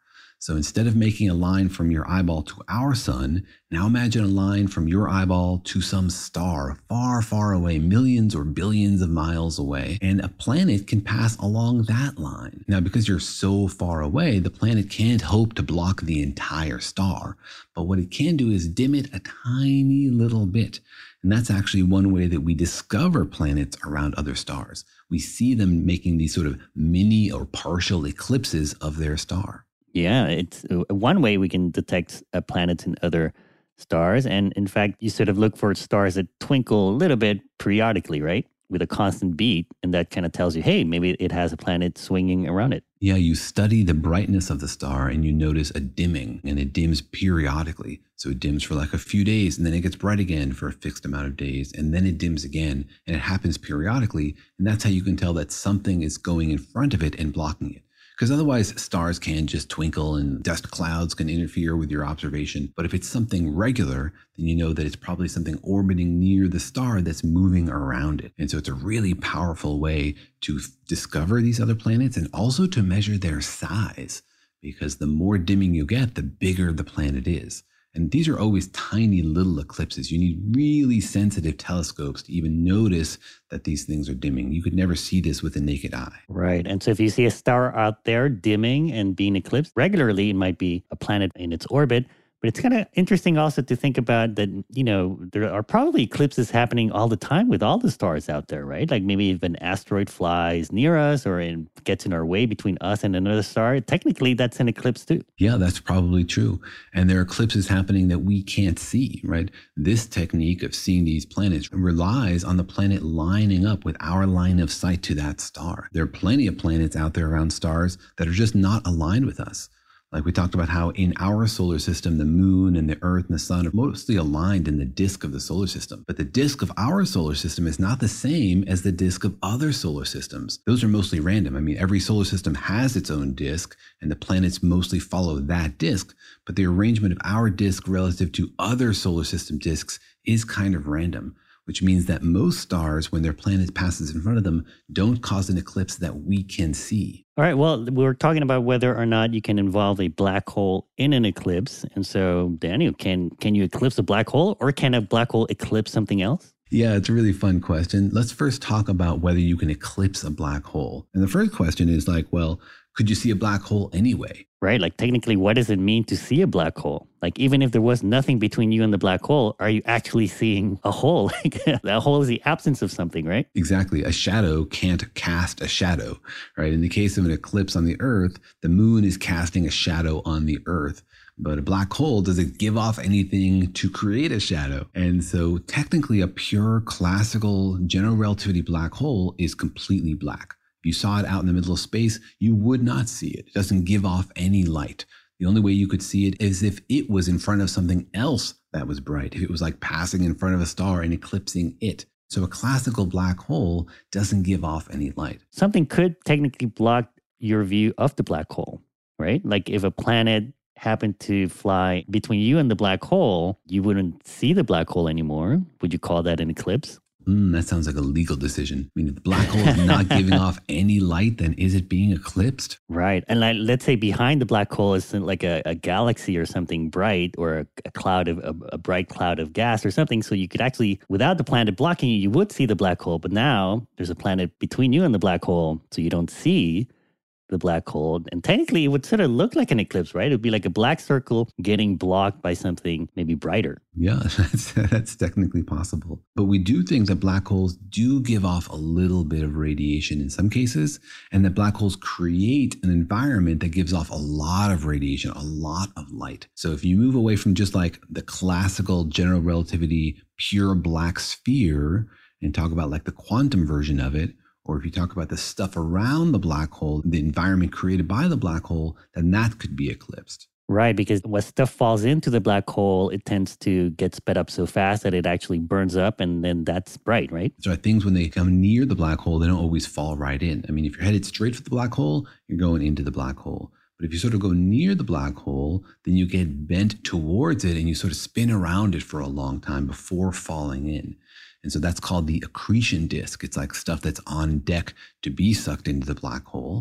So instead of making a line from your eyeball to our sun, now imagine a line from your eyeball to some star far, far away, millions or billions of miles away, and a planet can pass along that line. Now, because you're so far away, the planet can't hope to block the entire star, but what it can do is dim it a tiny little bit. And that's actually one way that we discover planets around other stars. We see them making these sort of mini or partial eclipses of their star. Yeah, it's one way we can detect planets in other stars. And in fact, you sort of look for stars that twinkle a little bit periodically, right? With a constant beat. And that kind of tells you, hey, maybe it has a planet swinging around it. Yeah, you study the brightness of the star and you notice a dimming, and it dims periodically. So it dims for like a few days and then it gets bright again for a fixed amount of days, and then it dims again, and it happens periodically. And that's how you can tell that something is going in front of it and blocking it. Because otherwise, stars can just twinkle and dust clouds can interfere with your observation. But if it's something regular, then you know that it's probably something orbiting near the star that's moving around it. And so it's a really powerful way to discover these other planets and also to measure their size. Because the more dimming you get, the bigger the planet is. And these are always tiny little eclipses. You need really sensitive telescopes to even notice that these things are dimming. You could never see this with the naked eye. Right. And so if you see a star out there dimming and being eclipsed regularly, it might be a planet in its orbit. But it's kind of interesting also to think about that, you know, there are probably eclipses happening all the time with all the stars out there, right? Like maybe if an asteroid flies near us or gets in our way between us and another star, technically that's an eclipse too. Yeah, that's probably true. And there are eclipses happening that we can't see, right? This technique of seeing these planets relies on the planet lining up with our line of sight to that star. There are plenty of planets out there around stars that are just not aligned with us. Like we talked about how in our solar system, the moon and the earth and the sun are mostly aligned in the disk of the solar system. But the disk of our solar system is not the same as the disk of other solar systems. Those are mostly random. I mean, every solar system has its own disk and the planets mostly follow that disk. But the arrangement of our disk relative to other solar system disks is kind of random, which means that most stars, when their planet passes in front of them, don't cause an eclipse that we can see. All right. Well, we're talking about whether or not you can involve a black hole in an eclipse. And so, Daniel, can you eclipse a black hole, or can a black hole eclipse something else? Yeah, it's a really fun question. Let's first talk about whether you can eclipse a black hole. And the first question is like, well, could you see a black hole anyway? Right. Like technically, what does it mean to see a black hole? Like even if there was nothing between you and the black hole, are you actually seeing a hole? Like a hole is the absence of something, right? Exactly. A shadow can't cast a shadow, right? In the case of an eclipse on the Earth, the moon is casting a shadow on the Earth. But a black hole doesn't give off anything to create a shadow. And so technically a pure classical general relativity black hole is completely black. If you saw it out in the middle of space, you would not see it. It doesn't give off any light. The only way you could see it is if it was in front of something else that was bright, if it was like passing in front of a star and eclipsing it. So a classical black hole doesn't give off any light. Something could technically block your view of the black hole, right? Like if a planet happened to fly between you and the black hole, you wouldn't see the black hole anymore. Would you call that an eclipse? That sounds like a legal decision. I mean, if the black hole is not giving off any light, then is it being eclipsed? Right. And like, let's say behind the black hole is like a galaxy or something bright, or a cloud of a bright cloud of gas or something. So you could actually, without the planet blocking you, you would see the black hole. But now there's a planet between you and the black hole, so you don't see the black hole. And technically it would sort of look like an eclipse, right? It would be like a black circle getting blocked by something maybe brighter. Yeah, that's technically possible. But we do think that black holes do give off a little bit of radiation in some cases, and that black holes create an environment that gives off a lot of radiation, a lot of light. So if you move away from just like the classical general relativity pure black sphere and talk about like the quantum version of it, or if you talk about the stuff around the black hole, the environment created by the black hole, then that could be eclipsed. Right, because when stuff falls into the black hole, it tends to get sped up so fast that it actually burns up, and then that's bright, right? So things, when they come near the black hole, they don't always fall right in. I mean, if you're headed straight for the black hole, you're going into the black hole. But if you sort of go near the black hole, then you get bent towards it and you sort of spin around it for a long time before falling in. And so that's called the accretion disk. It's like stuff that's on deck to be sucked into the black hole.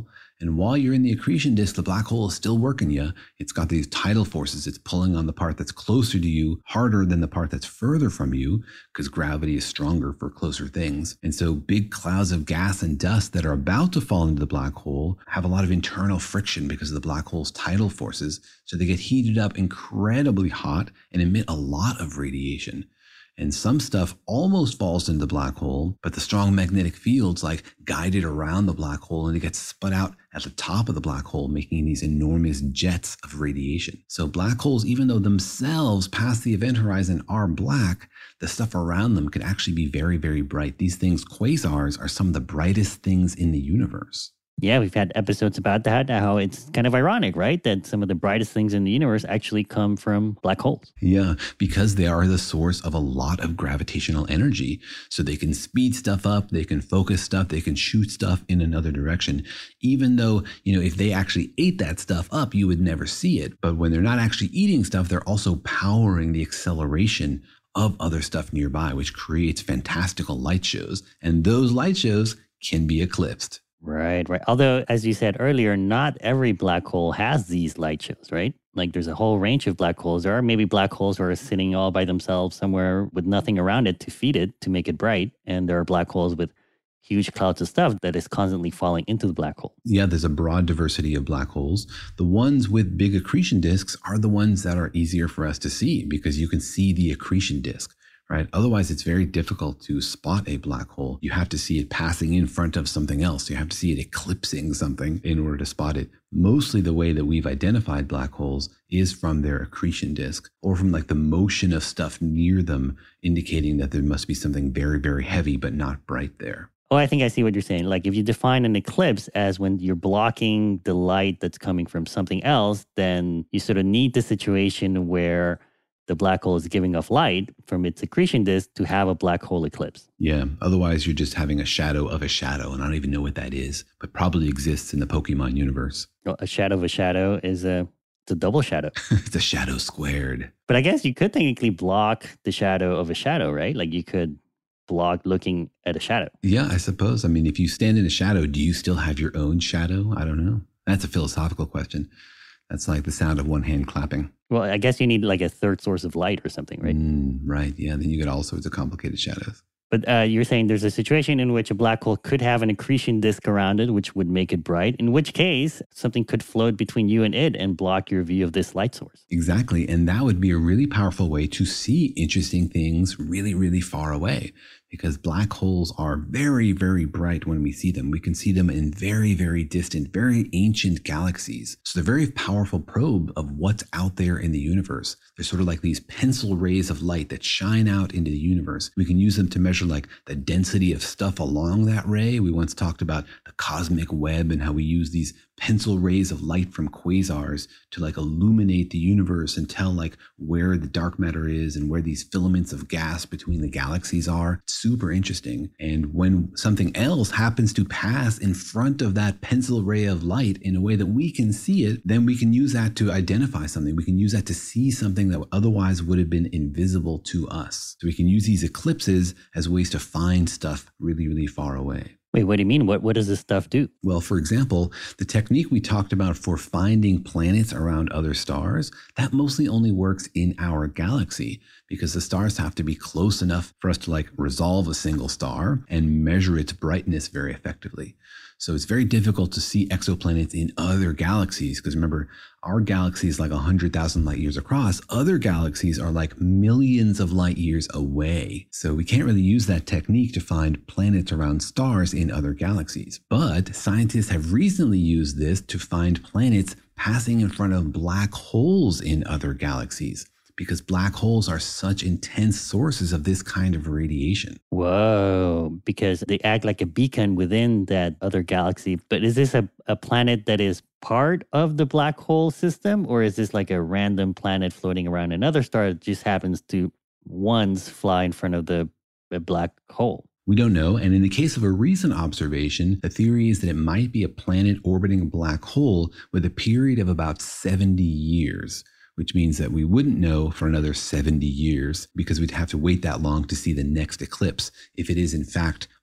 And while you're in the accretion disk, the black hole is still working you. It's got these tidal forces. It's pulling on the part that's closer to you harder than the part that's further from you, because gravity is stronger for closer things. And so big clouds of gas and dust that are about to fall into the black hole have a lot of internal friction because of the black hole's tidal forces. So they get heated up incredibly hot and emit a lot of radiation. And some stuff almost falls into the black hole, but the strong magnetic fields like guide it around the black hole and it gets spun out at the top of the black hole, making these enormous jets of radiation. So black holes, even though themselves past the event horizon are black, the stuff around them could actually be very, very bright. These things, quasars, are some of the brightest things in the universe. Yeah, we've had episodes about that, how it's kind of ironic, right? That some of the brightest things in the universe actually come from black holes. Yeah, because they are the source of a lot of gravitational energy. So they can speed stuff up, they can focus stuff, they can shoot stuff in another direction. Even though, if they actually ate that stuff up, you would never see it. But when they're not actually eating stuff, they're also powering the acceleration of other stuff nearby, which creates fantastical light shows. And those light shows can be eclipsed. Right. Although, as you said earlier, not every black hole has these light shows, right? Like there's a whole range of black holes. There are maybe black holes who are sitting all by themselves somewhere with nothing around it to feed it, to make it bright. And there are black holes with huge clouds of stuff that is constantly falling into the black hole. Yeah, there's a broad diversity of black holes. The ones with big accretion disks are the ones that are easier for us to see because you can see the accretion disk. Right? Otherwise, it's very difficult to spot a black hole. You have to see it passing in front of something else. You have to see it eclipsing something in order to spot it. Mostly the way that we've identified black holes is from their accretion disk or from like the motion of stuff near them, indicating that there must be something very, very heavy but not bright there. Oh, I think I see what you're saying. Like if you define an eclipse as when you're blocking the light that's coming from something else, then you sort of need the situation where the black hole is giving off light from its accretion disk to have a black hole eclipse. Yeah, otherwise you're just having a shadow of a shadow, and I don't even know what that is, but probably exists in the Pokemon universe. Well, a shadow of a shadow is it's a double shadow. It's a shadow squared. But I guess you could technically block the shadow of a shadow, right? Like you could block looking at a shadow. Yeah, I suppose. I mean, if you stand in a shadow, do you still have your own shadow? I don't know. That's a philosophical question. That's like the sound of one hand clapping. Well, I guess you need like a third source of light or something, right? Right. Yeah. Then you get all sorts of complicated shadows. But you're saying there's a situation in which a black hole could have an accretion disk around it, which would make it bright, in which case something could float between you and it and block your view of this light source. Exactly. And that would be a really powerful way to see interesting things really, really far away. Because black holes are very, very bright when we see them. We can see them in very, very distant, very ancient galaxies. So they're a very powerful probe of what's out there in the universe. They're sort of like these pencil rays of light that shine out into the universe. We can use them to measure like the density of stuff along that ray. We once talked about the cosmic web and how we use these pencil rays of light from quasars to like illuminate the universe and tell like where the dark matter is and where these filaments of gas between the galaxies are. Super interesting. And when something else happens to pass in front of that pencil ray of light in a way that we can see it, then we can use that to identify something. We can use that to see something that otherwise would have been invisible to us. So we can use these eclipses as ways to find stuff really, really far away. Wait, what do you mean? What does this stuff do? Well, for example, the technique we talked about for finding planets around other stars, that mostly only works in our galaxy because the stars have to be close enough for us to like resolve a single star and measure its brightness very effectively. So it's very difficult to see exoplanets in other galaxies because remember, our galaxy is like 100,000 light years across. Other galaxies are like millions of light years away. So we can't really use that technique to find planets around stars in other galaxies. But scientists have recently used this to find planets passing in front of black holes in other galaxies, because black holes are such intense sources of this kind of radiation. Whoa, because they act like a beacon within that other galaxy. But is this a planet that is part of the black hole system, or is this like a random planet floating around another star that just happens to once fly in front of the black hole? We don't know. And in the case of a recent observation, the theory is that it might be a planet orbiting a black hole with a period of about 70 years. Which means that we wouldn't know for another 70 years because we'd have to wait that long to see the next eclipse if it is in fact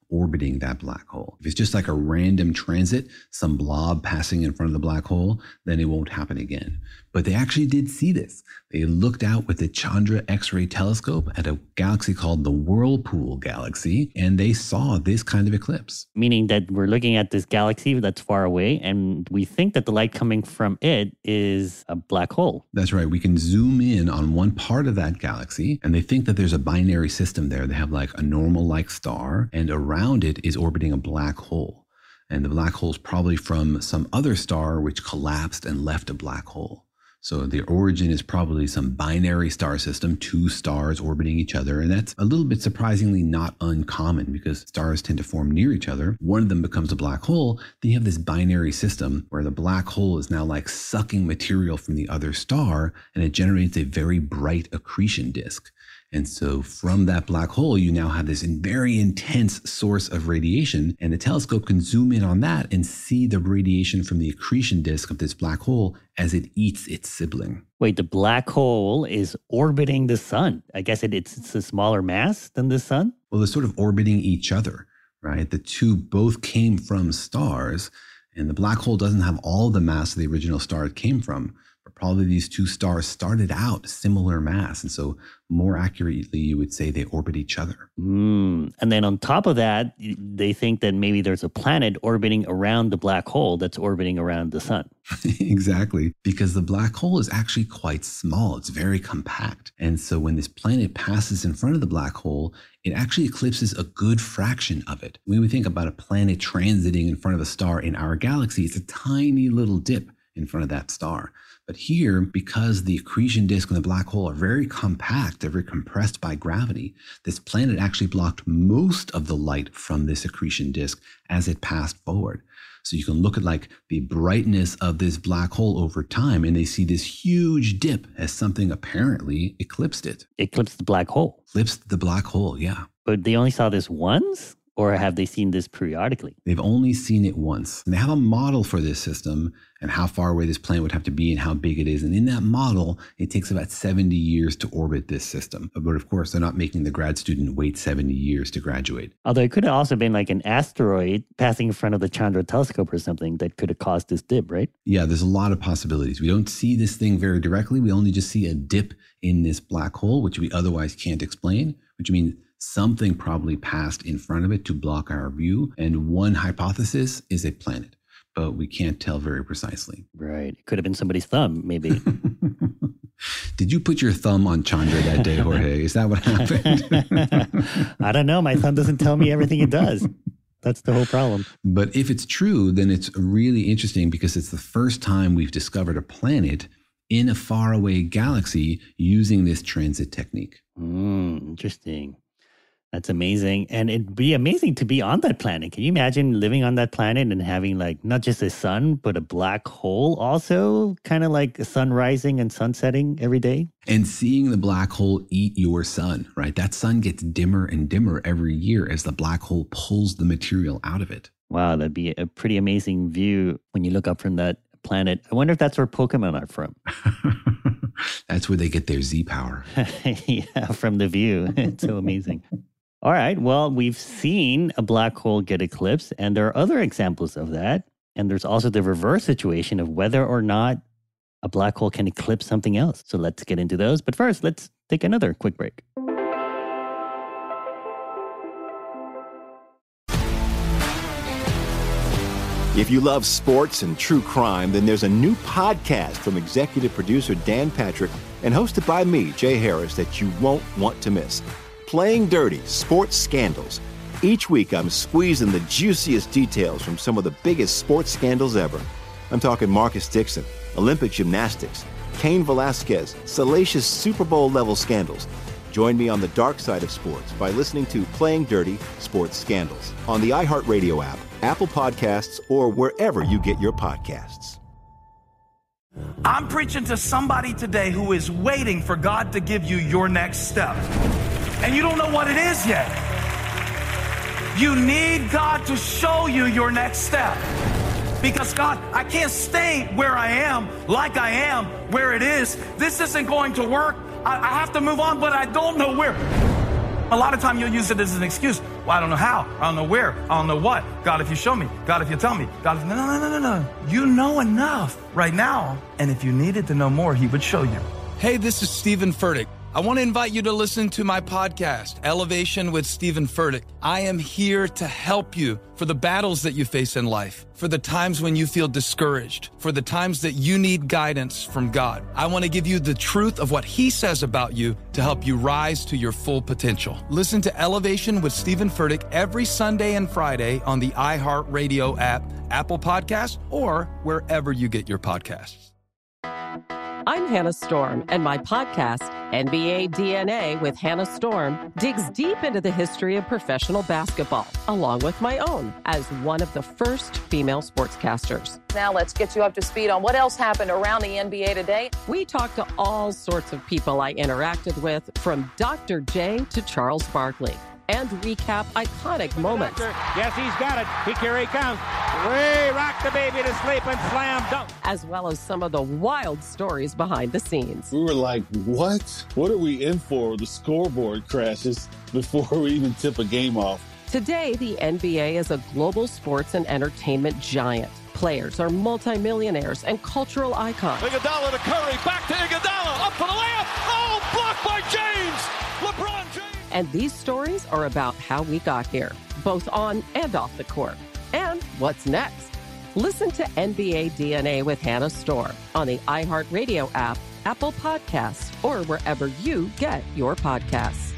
orbiting that black hole. If it's just like a random transit, some blob passing in front of the black hole, then it won't happen again. But they actually did see this. They looked out with the Chandra X-ray telescope at a galaxy called the Whirlpool Galaxy, and they saw this kind of eclipse. Meaning that we're looking at this galaxy that's far away, and we think that the light coming from it is a black hole. That's right. We can zoom in on one part of that galaxy, and they think that there's a binary system there. They have like a normal-like star, and around it is orbiting a black hole. And the black hole is probably from some other star which collapsed and left a black hole. So the origin is probably some binary star system, two stars orbiting each other. And that's a little bit surprisingly not uncommon because stars tend to form near each other. One of them becomes a black hole. Then you have this binary system where the black hole is now like sucking material from the other star, and it generates a very bright accretion disk. And so from that black hole, you now have this very intense source of radiation, and the telescope can zoom in on that and see the radiation from the accretion disk of this black hole as it eats its sibling. Wait, the black hole is orbiting the sun. I guess it's a smaller mass than the sun? Well, they're sort of orbiting each other, right? The two both came from stars, and the black hole doesn't have all the mass of the original star it came from. Probably these two stars started out similar mass. And so more accurately, you would say they orbit each other. And then on top of that, they think that maybe there's a planet orbiting around the black hole that's orbiting around the sun. Exactly. Because the black hole is actually quite small. It's very compact. And so when this planet passes in front of the black hole, it actually eclipses a good fraction of it. When we think about a planet transiting in front of a star in our galaxy, it's a tiny little dip in front of that star. But here, because the accretion disk and the black hole are very compact, they're very compressed by gravity, this planet actually blocked most of the light from this accretion disk as it passed forward. So you can look at like the brightness of this black hole over time, and they see this huge dip as something apparently eclipsed it. Eclipsed the black hole. Eclipsed the black hole, yeah. But they only saw this once? Or have they seen this periodically? They've only seen it once. And they have a model for this system and how far away this planet would have to be and how big it is. And in that model, it takes about 70 years to orbit this system. But of course, they're not making the grad student wait 70 years to graduate. Although it could have also been like an asteroid passing in front of the Chandra telescope or something that could have caused this dip, right? Yeah, there's a lot of possibilities. We don't see this thing very directly. We only just see a dip in this black hole, which we otherwise can't explain, which means something probably passed in front of it to block our view. And one hypothesis is a planet, but we can't tell very precisely. Right. It could have been somebody's thumb, maybe. Did you put your thumb on Chandra that day, Jorge? Is that what happened? I don't know. My thumb doesn't tell me everything it does. That's the whole problem. But if it's true, then it's really interesting because it's the first time we've discovered a planet in a faraway galaxy using this transit technique. Interesting. That's amazing. And it'd be amazing to be on that planet. Can you imagine living on that planet and having like not just a sun, but a black hole also? Kind of like a sun rising and sun setting every day? And seeing the black hole eat your sun, right? That sun gets dimmer and dimmer every year as the black hole pulls the material out of it. Wow, that'd be a pretty amazing view when you look up from that planet. I wonder if that's where Pokemon are from. That's where they get their Z power. Yeah, from the view. It's so amazing. All right. Well, we've seen a black hole get eclipsed, and there are other examples of that. And there's also the reverse situation of whether or not a black hole can eclipse something else. So let's get into those. But first, let's take another quick break. If you love sports and true crime, then there's a new podcast from executive producer Dan Patrick and hosted by me, Jay Harris, that you won't want to miss. Playing Dirty: Sports Scandals. Each week, I'm squeezing the juiciest details from some of the biggest sports scandals ever. I'm talking Marcus Dixon, Olympic gymnastics, Cain Velasquez, salacious Super Bowl-level scandals. Join me on the dark side of sports by listening to Playing Dirty: Sports Scandals on the iHeartRadio app, Apple Podcasts, or wherever you get your podcasts. I'm preaching to somebody today who is waiting for God to give you your next step. And you don't know what it is yet. You need God to show you your next step. Because God, I can't stay where I am, like I am, where it is. This isn't going to work. I have to move on, but I don't know where. A lot of time you'll use it as an excuse. Well, I don't know how. I don't know where. I don't know what. God, if you show me. God, if you tell me. God, if... No. You know enough right now. And if you needed to know more, he would show you. Hey, this is Stephen Furtick. I want to invite you to listen to my podcast, Elevation with Stephen Furtick. I am here to help you for the battles that you face in life, for the times when you feel discouraged, for the times that you need guidance from God. I want to give you the truth of what he says about you to help you rise to your full potential. Listen to Elevation with Stephen Furtick every Sunday and Friday on the iHeartRadio app, Apple Podcasts, or wherever you get your podcasts. I'm Hannah Storm, and my podcast, NBA DNA with Hannah Storm, digs deep into the history of professional basketball, along with my own, as one of the first female sportscasters. Now let's get you up to speed on what else happened around the NBA today. We talked to all sorts of people I interacted with, from Dr. J to Charles Barkley, and recap iconic moments. Yes, he's got it. Here he comes. Way rock the baby to sleep and slam dunk. As well as some of the wild stories behind the scenes. We were like, what? What are we in for? The scoreboard crashes before we even tip a game off. Today, the NBA is a global sports and entertainment giant. Players are multimillionaires and cultural icons. Iguodala to Curry, back to Iguodala, up for the layup. Oh, blocked by James. LeBron James. And these stories are about how we got here, both on and off the court. And what's next? Listen to NBA DNA with Hannah Storm on the iHeartRadio app, Apple Podcasts, or wherever you get your podcasts.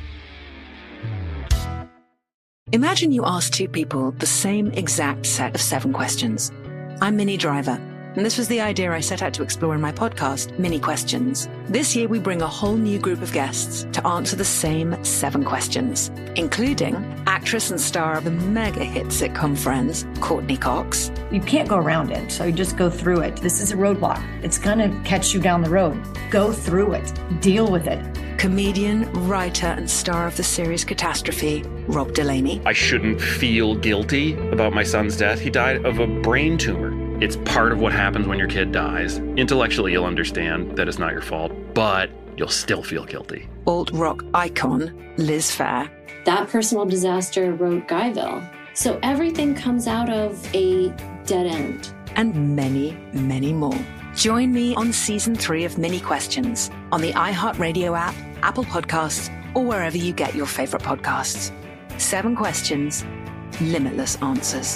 Imagine you ask two people the same exact set of 7 questions. I'm Minnie Driver, and this was the idea I set out to explore in my podcast, Mini Questions. This year, we bring a whole new group of guests to answer the same 7 questions, including actress and star of the mega hit sitcom Friends, Courtney Cox. You can't go around it, so you just go through it. This is a roadblock. It's going to catch you down the road. Go through it. Deal with it. Comedian, writer, and star of the series Catastrophe, Rob Delaney. I shouldn't feel guilty about my son's death. He died of a brain tumor. It's part of what happens when your kid dies. Intellectually, you'll understand that it's not your fault, but you'll still feel guilty. Alt-rock icon, Liz Phair. That personal disaster wrote Guyville. So everything comes out of a dead end. And many, many more. Join me on Season 3 of Mini Questions on the iHeartRadio app, Apple Podcasts, or wherever you get your favorite podcasts. 7 questions, limitless answers.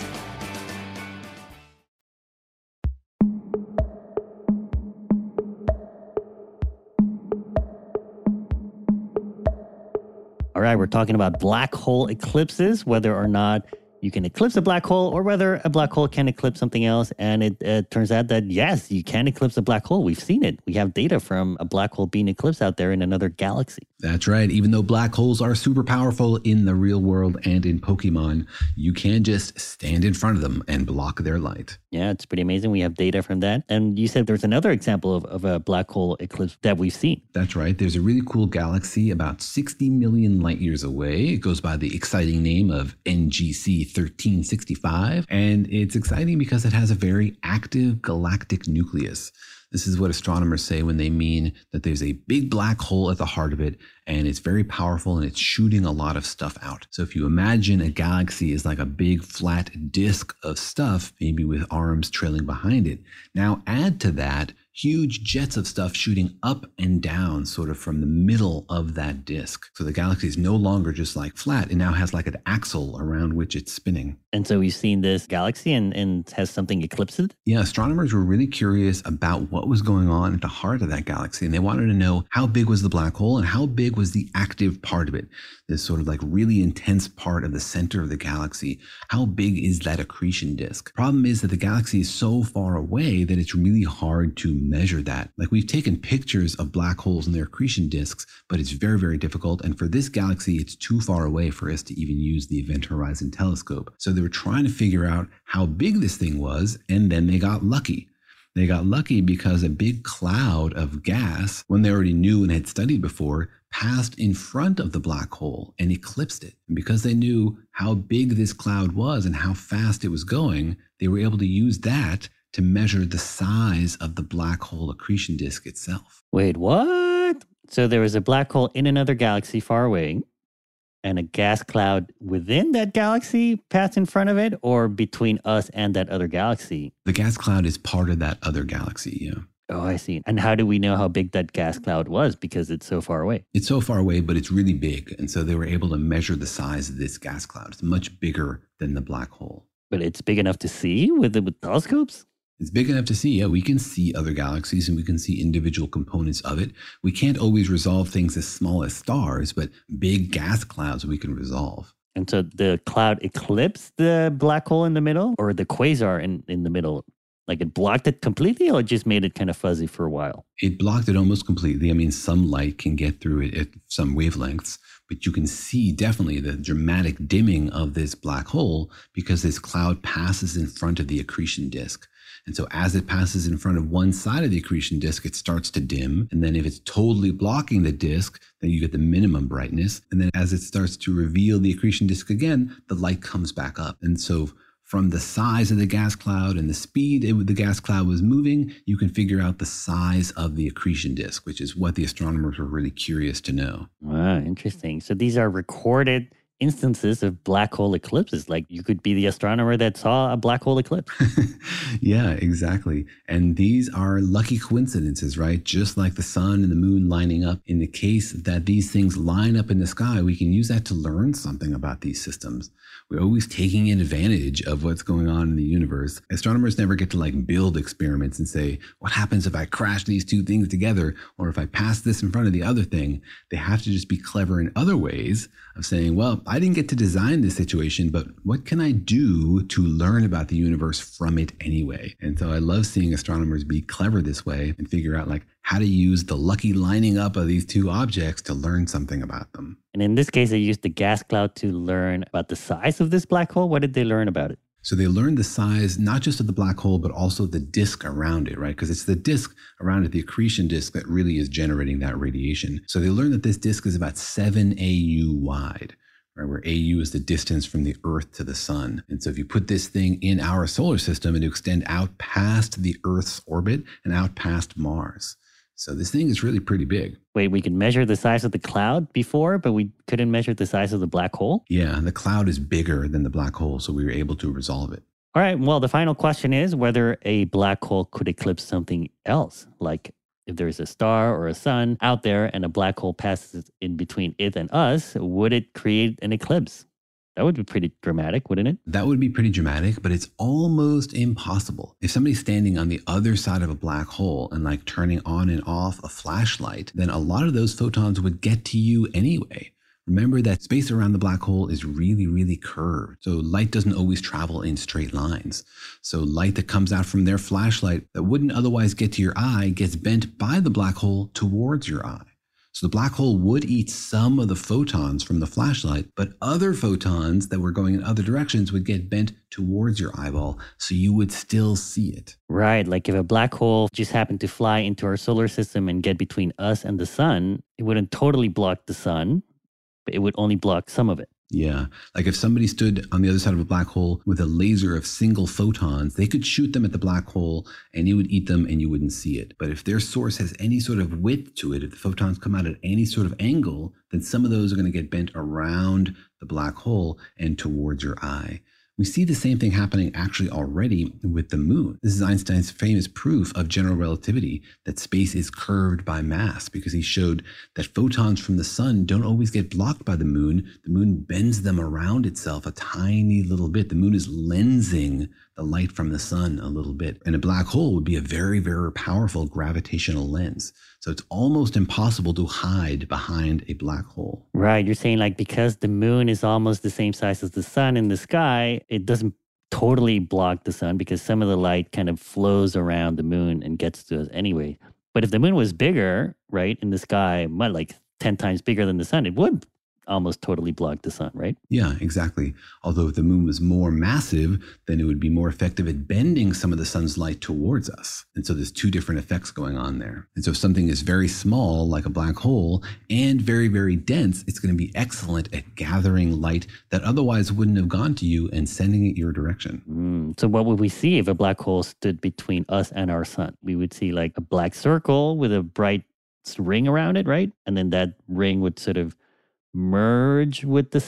All right, we're talking about black hole eclipses, whether or not you can eclipse a black hole or whether a black hole can eclipse something else. And it turns out that, yes, you can eclipse a black hole. We've seen it. We have data from a black hole being eclipsed out there in another galaxy. That's right. Even though black holes are super powerful in the real world and in Pokemon, you can just stand in front of them and block their light. Yeah, it's pretty amazing. We have data from that. And you said there's another example of a black hole eclipse that we've seen. That's right. There's a really cool galaxy about 60 million light years away. It goes by the exciting name of NGC 1365. And it's exciting because it has a very active galactic nucleus. This is what astronomers say when they mean that there's a big black hole at the heart of it, and it's very powerful and it's shooting a lot of stuff out. So if you imagine a galaxy is like a big flat disk of stuff, maybe with arms trailing behind it. Now add to that huge jets of stuff shooting up and down sort of from the middle of that disk. So the galaxy is no longer just like flat. It now has like an axle around which it's spinning. And so we've seen this galaxy and has something eclipsed it? Yeah, astronomers were really curious about what was going on at the heart of that galaxy. And they wanted to know how big was the black hole and how big was the active part of it, this sort of like really intense part of the center of the galaxy. How big is that accretion disk? Problem is that the galaxy is so far away that it's really hard to measure that. Like, we've taken pictures of black holes and their accretion disks, but it's very, very difficult. And for this galaxy, it's too far away for us to even use the Event Horizon Telescope. So they were trying to figure out how big this thing was, and then they got lucky. They got lucky because a big cloud of gas, one they already knew and had studied before, passed in front of the black hole and eclipsed it. And because they knew how big this cloud was and how fast it was going, they were able to use that to measure the size of the black hole accretion disk itself. Wait, what? So there was a black hole in another galaxy far away, and a gas cloud within that galaxy pass in front of it, or between us and that other galaxy? The gas cloud is part of that other galaxy, yeah. Oh, I see. And how do we know how big that gas cloud was? Because it's so far away. It's so far away, but it's really big. And so they were able to measure the size of this gas cloud. It's much bigger than the black hole. But it's big enough to see with telescopes? It's big enough to see. Yeah, we can see other galaxies and we can see individual components of it. We can't always resolve things as small as stars, but big gas clouds we can resolve. And so the cloud eclipsed the black hole in the middle, or the quasar in the middle? Like it blocked it completely, or it just made it kind of fuzzy for a while? It blocked it almost completely. I mean, some light can get through it at some wavelengths, but you can see definitely the dramatic dimming of this black hole because this cloud passes in front of the accretion disk. And so as it passes in front of one side of the accretion disk, it starts to dim. And then if it's totally blocking the disk, then you get the minimum brightness. And then as it starts to reveal the accretion disk again, the light comes back up. And so from the size of the gas cloud and the speed the gas cloud was moving, you can figure out the size of the accretion disk, which is what the astronomers were really curious to know. Wow, interesting. So these are recorded instances of black hole eclipses. Like you could be the astronomer that saw a black hole eclipse. Yeah, exactly. And these are lucky coincidences, right? Just like the sun and the moon lining up. In the case that these things line up in the sky, we can use that to learn something about these systems. We're always taking advantage of what's going on in the universe. Astronomers never get to like build experiments and say, what happens if I crash these two things together? Or if I pass this in front of the other thing? They have to just be clever in other ways of saying, well, I didn't get to design this situation, but what can I do to learn about the universe from it anyway? And so I love seeing astronomers be clever this way and figure out like how to use the lucky lining up of these two objects to learn something about them. And in this case, they used the gas cloud to learn about the size of this black hole. What did they learn about it? So they learned the size, not just of the black hole, but also the disk around it, right? Because it's the disk around it, the accretion disk, that really is generating that radiation. So they learned that this disk is about 7 AU wide, right? Where AU is the distance from the Earth to the sun. And so if you put this thing in our solar system and extend out past the Earth's orbit and out past Mars. So this thing is really pretty big. Wait, we could measure the size of the cloud before, but we couldn't measure the size of the black hole? Yeah, the cloud is bigger than the black hole, so we were able to resolve it. All right, well, the final question is whether a black hole could eclipse something else. Like if there's a star or a sun out there and a black hole passes in between it and us, would it create an eclipse? That would be pretty dramatic, wouldn't it? That would be pretty dramatic, but it's almost impossible. If somebody's standing on the other side of a black hole and like turning on and off a flashlight, then a lot of those photons would get to you anyway. Remember that space around the black hole is really, really curved. So light doesn't always travel in straight lines. So light that comes out from their flashlight that wouldn't otherwise get to your eye gets bent by the black hole towards your eye. So the black hole would eat some of the photons from the flashlight, but other photons that were going in other directions would get bent towards your eyeball, so you would still see it. Right, like if a black hole just happened to fly into our solar system and get between us and the sun, it wouldn't totally block the sun, but it would only block some of it. Yeah, like if somebody stood on the other side of a black hole with a laser of single photons, they could shoot them at the black hole and it would eat them and you wouldn't see it. But if their source has any sort of width to it, if the photons come out at any sort of angle, then some of those are going to get bent around the black hole and towards your eye. We see the same thing happening actually already with the moon. This is Einstein's famous proof of general relativity, that space is curved by mass, because he showed that photons from the sun don't always get blocked by the moon. The moon bends them around itself a tiny little bit. The moon is lensing the light from the sun a little bit. And a black hole would be a very, very powerful gravitational lens. So it's almost impossible to hide behind a black hole. Right. You're saying like because the moon is almost the same size as the sun in the sky, it doesn't totally block the sun because some of the light kind of flows around the moon and gets to us anyway. But if the moon was bigger, right, in the sky, like 10 times bigger than the sun, it would almost totally block the sun, right? Yeah, exactly. Although if the moon was more massive, then it would be more effective at bending some of the sun's light towards us. And so there's two different effects going on there. And so if something is very small, like a black hole, and very, very dense, it's going to be excellent at gathering light that otherwise wouldn't have gone to you and sending it your direction. So what would we see if a black hole stood between us and our sun? We would see like a black circle with a bright ring around it, right? And then that ring would sort of merge with the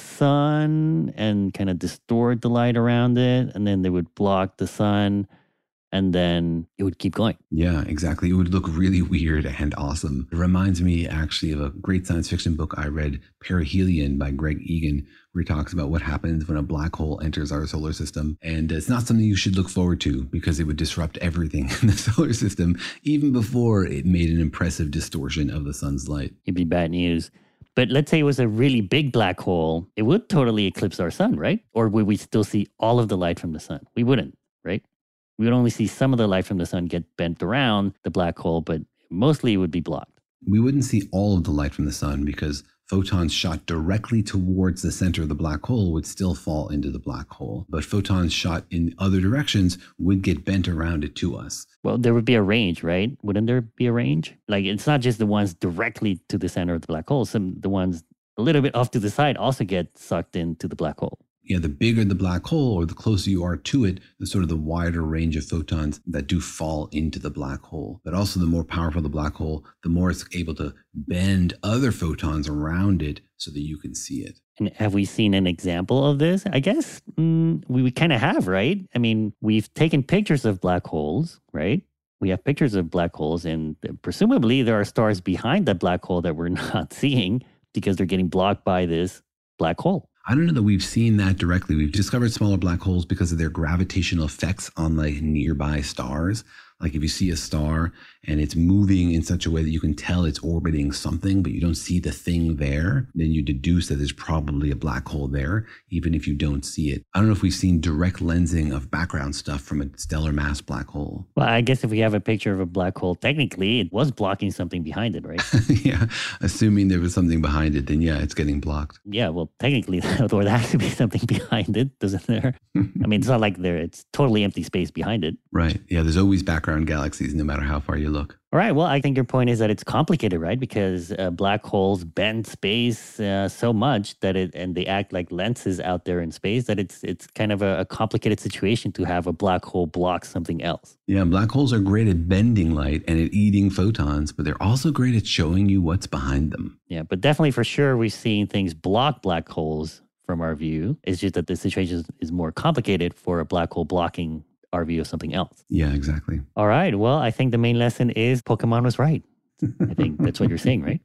sun and kind of distort the light around it. And then they would block the sun. And then it would keep going. Yeah, exactly. It would look really weird and awesome. It reminds me actually of a great science fiction book I read, Perihelion by Greg Egan, where he talks about what happens when a black hole enters our solar system. And it's not something you should look forward to because it would disrupt everything in the solar system, even before it made an impressive distortion of the sun's light. It'd be bad news. But let's say it was a really big black hole. It would totally eclipse our sun, right? Or would we still see all of the light from the sun? We wouldn't, right? We would only see some of the light from the sun get bent around the black hole, but mostly it would be blocked. We wouldn't see all of the light from the sun because photons shot directly towards the center of the black hole would still fall into the black hole. But photons shot in other directions would get bent around it to us. Well, there would be a range, right? Wouldn't there be a range? Like, it's not just the ones directly to the center of the black hole. The ones a little bit off to the side also get sucked into the black hole. Yeah, the bigger the black hole or the closer you are to it, the sort of the wider range of photons that do fall into the black hole. But also the more powerful the black hole, the more it's able to bend other photons around it so that you can see it. And have we seen an example of this? I guess we kind of have, right? I mean, we've taken pictures of black holes, right? We have pictures of black holes, and presumably there are stars behind that black hole that we're not seeing because they're getting blocked by this black hole. I don't know that we've seen that directly. We've discovered smaller black holes because of their gravitational effects on like nearby stars. Like if you see a star and it's moving in such a way that you can tell it's orbiting something, but you don't see the thing there, then you deduce that there's probably a black hole there, even if you don't see it. I don't know if we've seen direct lensing of background stuff from a stellar mass black hole. Well, I guess if we have a picture of a black hole, technically it was blocking something behind it, right? Yeah, assuming there was something behind it, then yeah, it's getting blocked. Yeah, well, technically there has to be something behind it, doesn't there? I mean, it's not like it's totally empty space behind it. Right. Yeah, there's always background galaxies no matter how far you look. All right. Well, I think your point is that it's complicated, right? Because black holes bend space so much that they act like lenses out there in space that it's kind of a complicated situation to have a black hole block something else. Yeah, black holes are great at bending light and at eating photons, but they're also great at showing you what's behind them. Yeah, but definitely for sure we've seen things block black holes from our view. It's just that the situation is more complicated for a black hole blocking our view of something else. Yeah, exactly. All right. Well, I think the main lesson is Pokemon was right. I think that's what you're saying, right?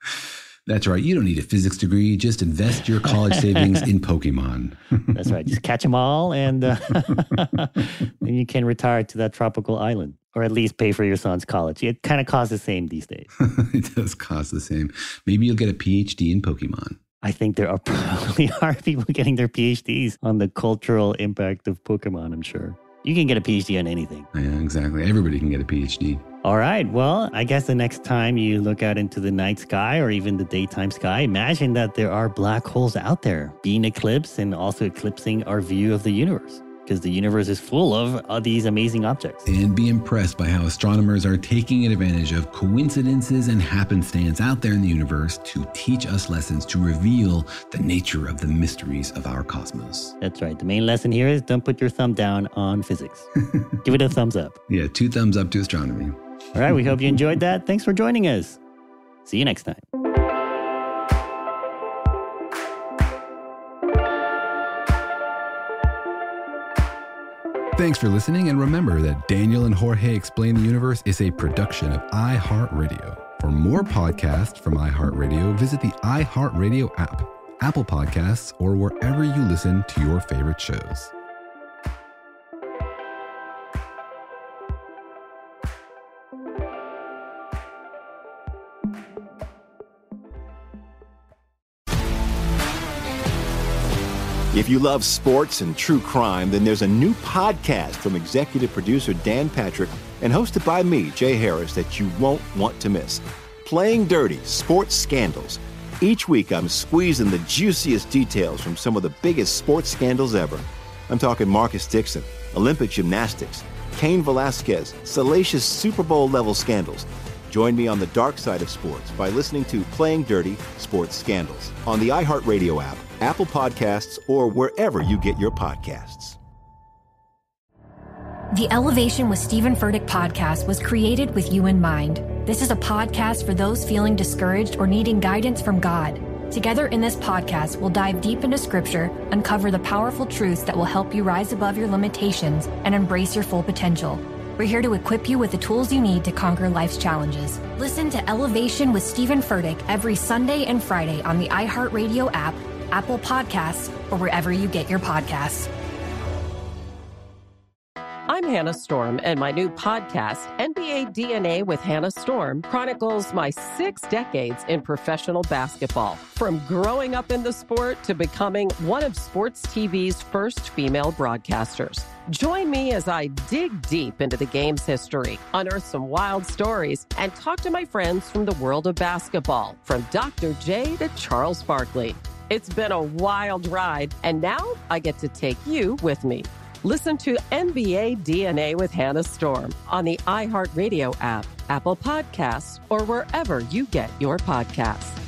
That's right. You don't need a physics degree. Just invest your college savings in Pokemon. That's right. Just catch them all and then you can retire to that tropical island. Or at least pay for your son's college. It kind of costs the same these days. It does cost the same. Maybe you'll get a PhD in Pokemon. I think there probably are people getting their PhDs on the cultural impact of Pokemon, I'm sure. You can get a PhD on anything. Yeah, exactly. Everybody can get a PhD. All right. Well, I guess the next time you look out into the night sky or even the daytime sky, imagine that there are black holes out there being eclipsed and also eclipsing our view of the universe. Because the universe is full of these amazing objects. And be impressed by how astronomers are taking advantage of coincidences and happenstance out there in the universe to teach us lessons to reveal the nature of the mysteries of our cosmos. That's right. The main lesson here is don't put your thumb down on physics. Give it a thumbs up. Yeah, 2 thumbs up to astronomy. All right, we hope you enjoyed that. Thanks for joining us. See you next time. Thanks for listening, and remember that Daniel and Jorge Explain the Universe is a production of iHeartRadio. For more podcasts from iHeartRadio, visit the iHeartRadio app, Apple Podcasts, or wherever you listen to your favorite shows. If you love sports and true crime, then there's a new podcast from executive producer Dan Patrick and hosted by me, Jay Harris, that you won't want to miss. Playing Dirty: Sports Scandals. Each week, I'm squeezing the juiciest details from some of the biggest sports scandals ever. I'm talking Marcus Dixon, Olympic gymnastics, Cain Velasquez, salacious Super Bowl-level scandals. Join me on the dark side of sports by listening to Playing Dirty: Sports Scandals on the iHeartRadio app, Apple Podcasts, or wherever you get your podcasts. The Elevation with Stephen Furtick podcast was created with you in mind. This is a podcast for those feeling discouraged or needing guidance from God. Together in this podcast, we'll dive deep into Scripture, uncover the powerful truths that will help you rise above your limitations and embrace your full potential. We're here to equip you with the tools you need to conquer life's challenges. Listen to Elevation with Stephen Furtick every Sunday and Friday on the iHeartRadio app, Apple Podcasts, or wherever you get your podcasts. I'm Hannah Storm, and my new podcast, NBA DNA with Hannah Storm, chronicles my 6 decades in professional basketball. From growing up in the sport to becoming one of sports TV's first female broadcasters. Join me as I dig deep into the game's history, unearth some wild stories, and talk to my friends from the world of basketball, from Dr. J to Charles Barkley. It's been a wild ride, and now I get to take you with me. Listen to NBA DNA with Hannah Storm on the iHeartRadio app, Apple Podcasts, or wherever you get your podcasts.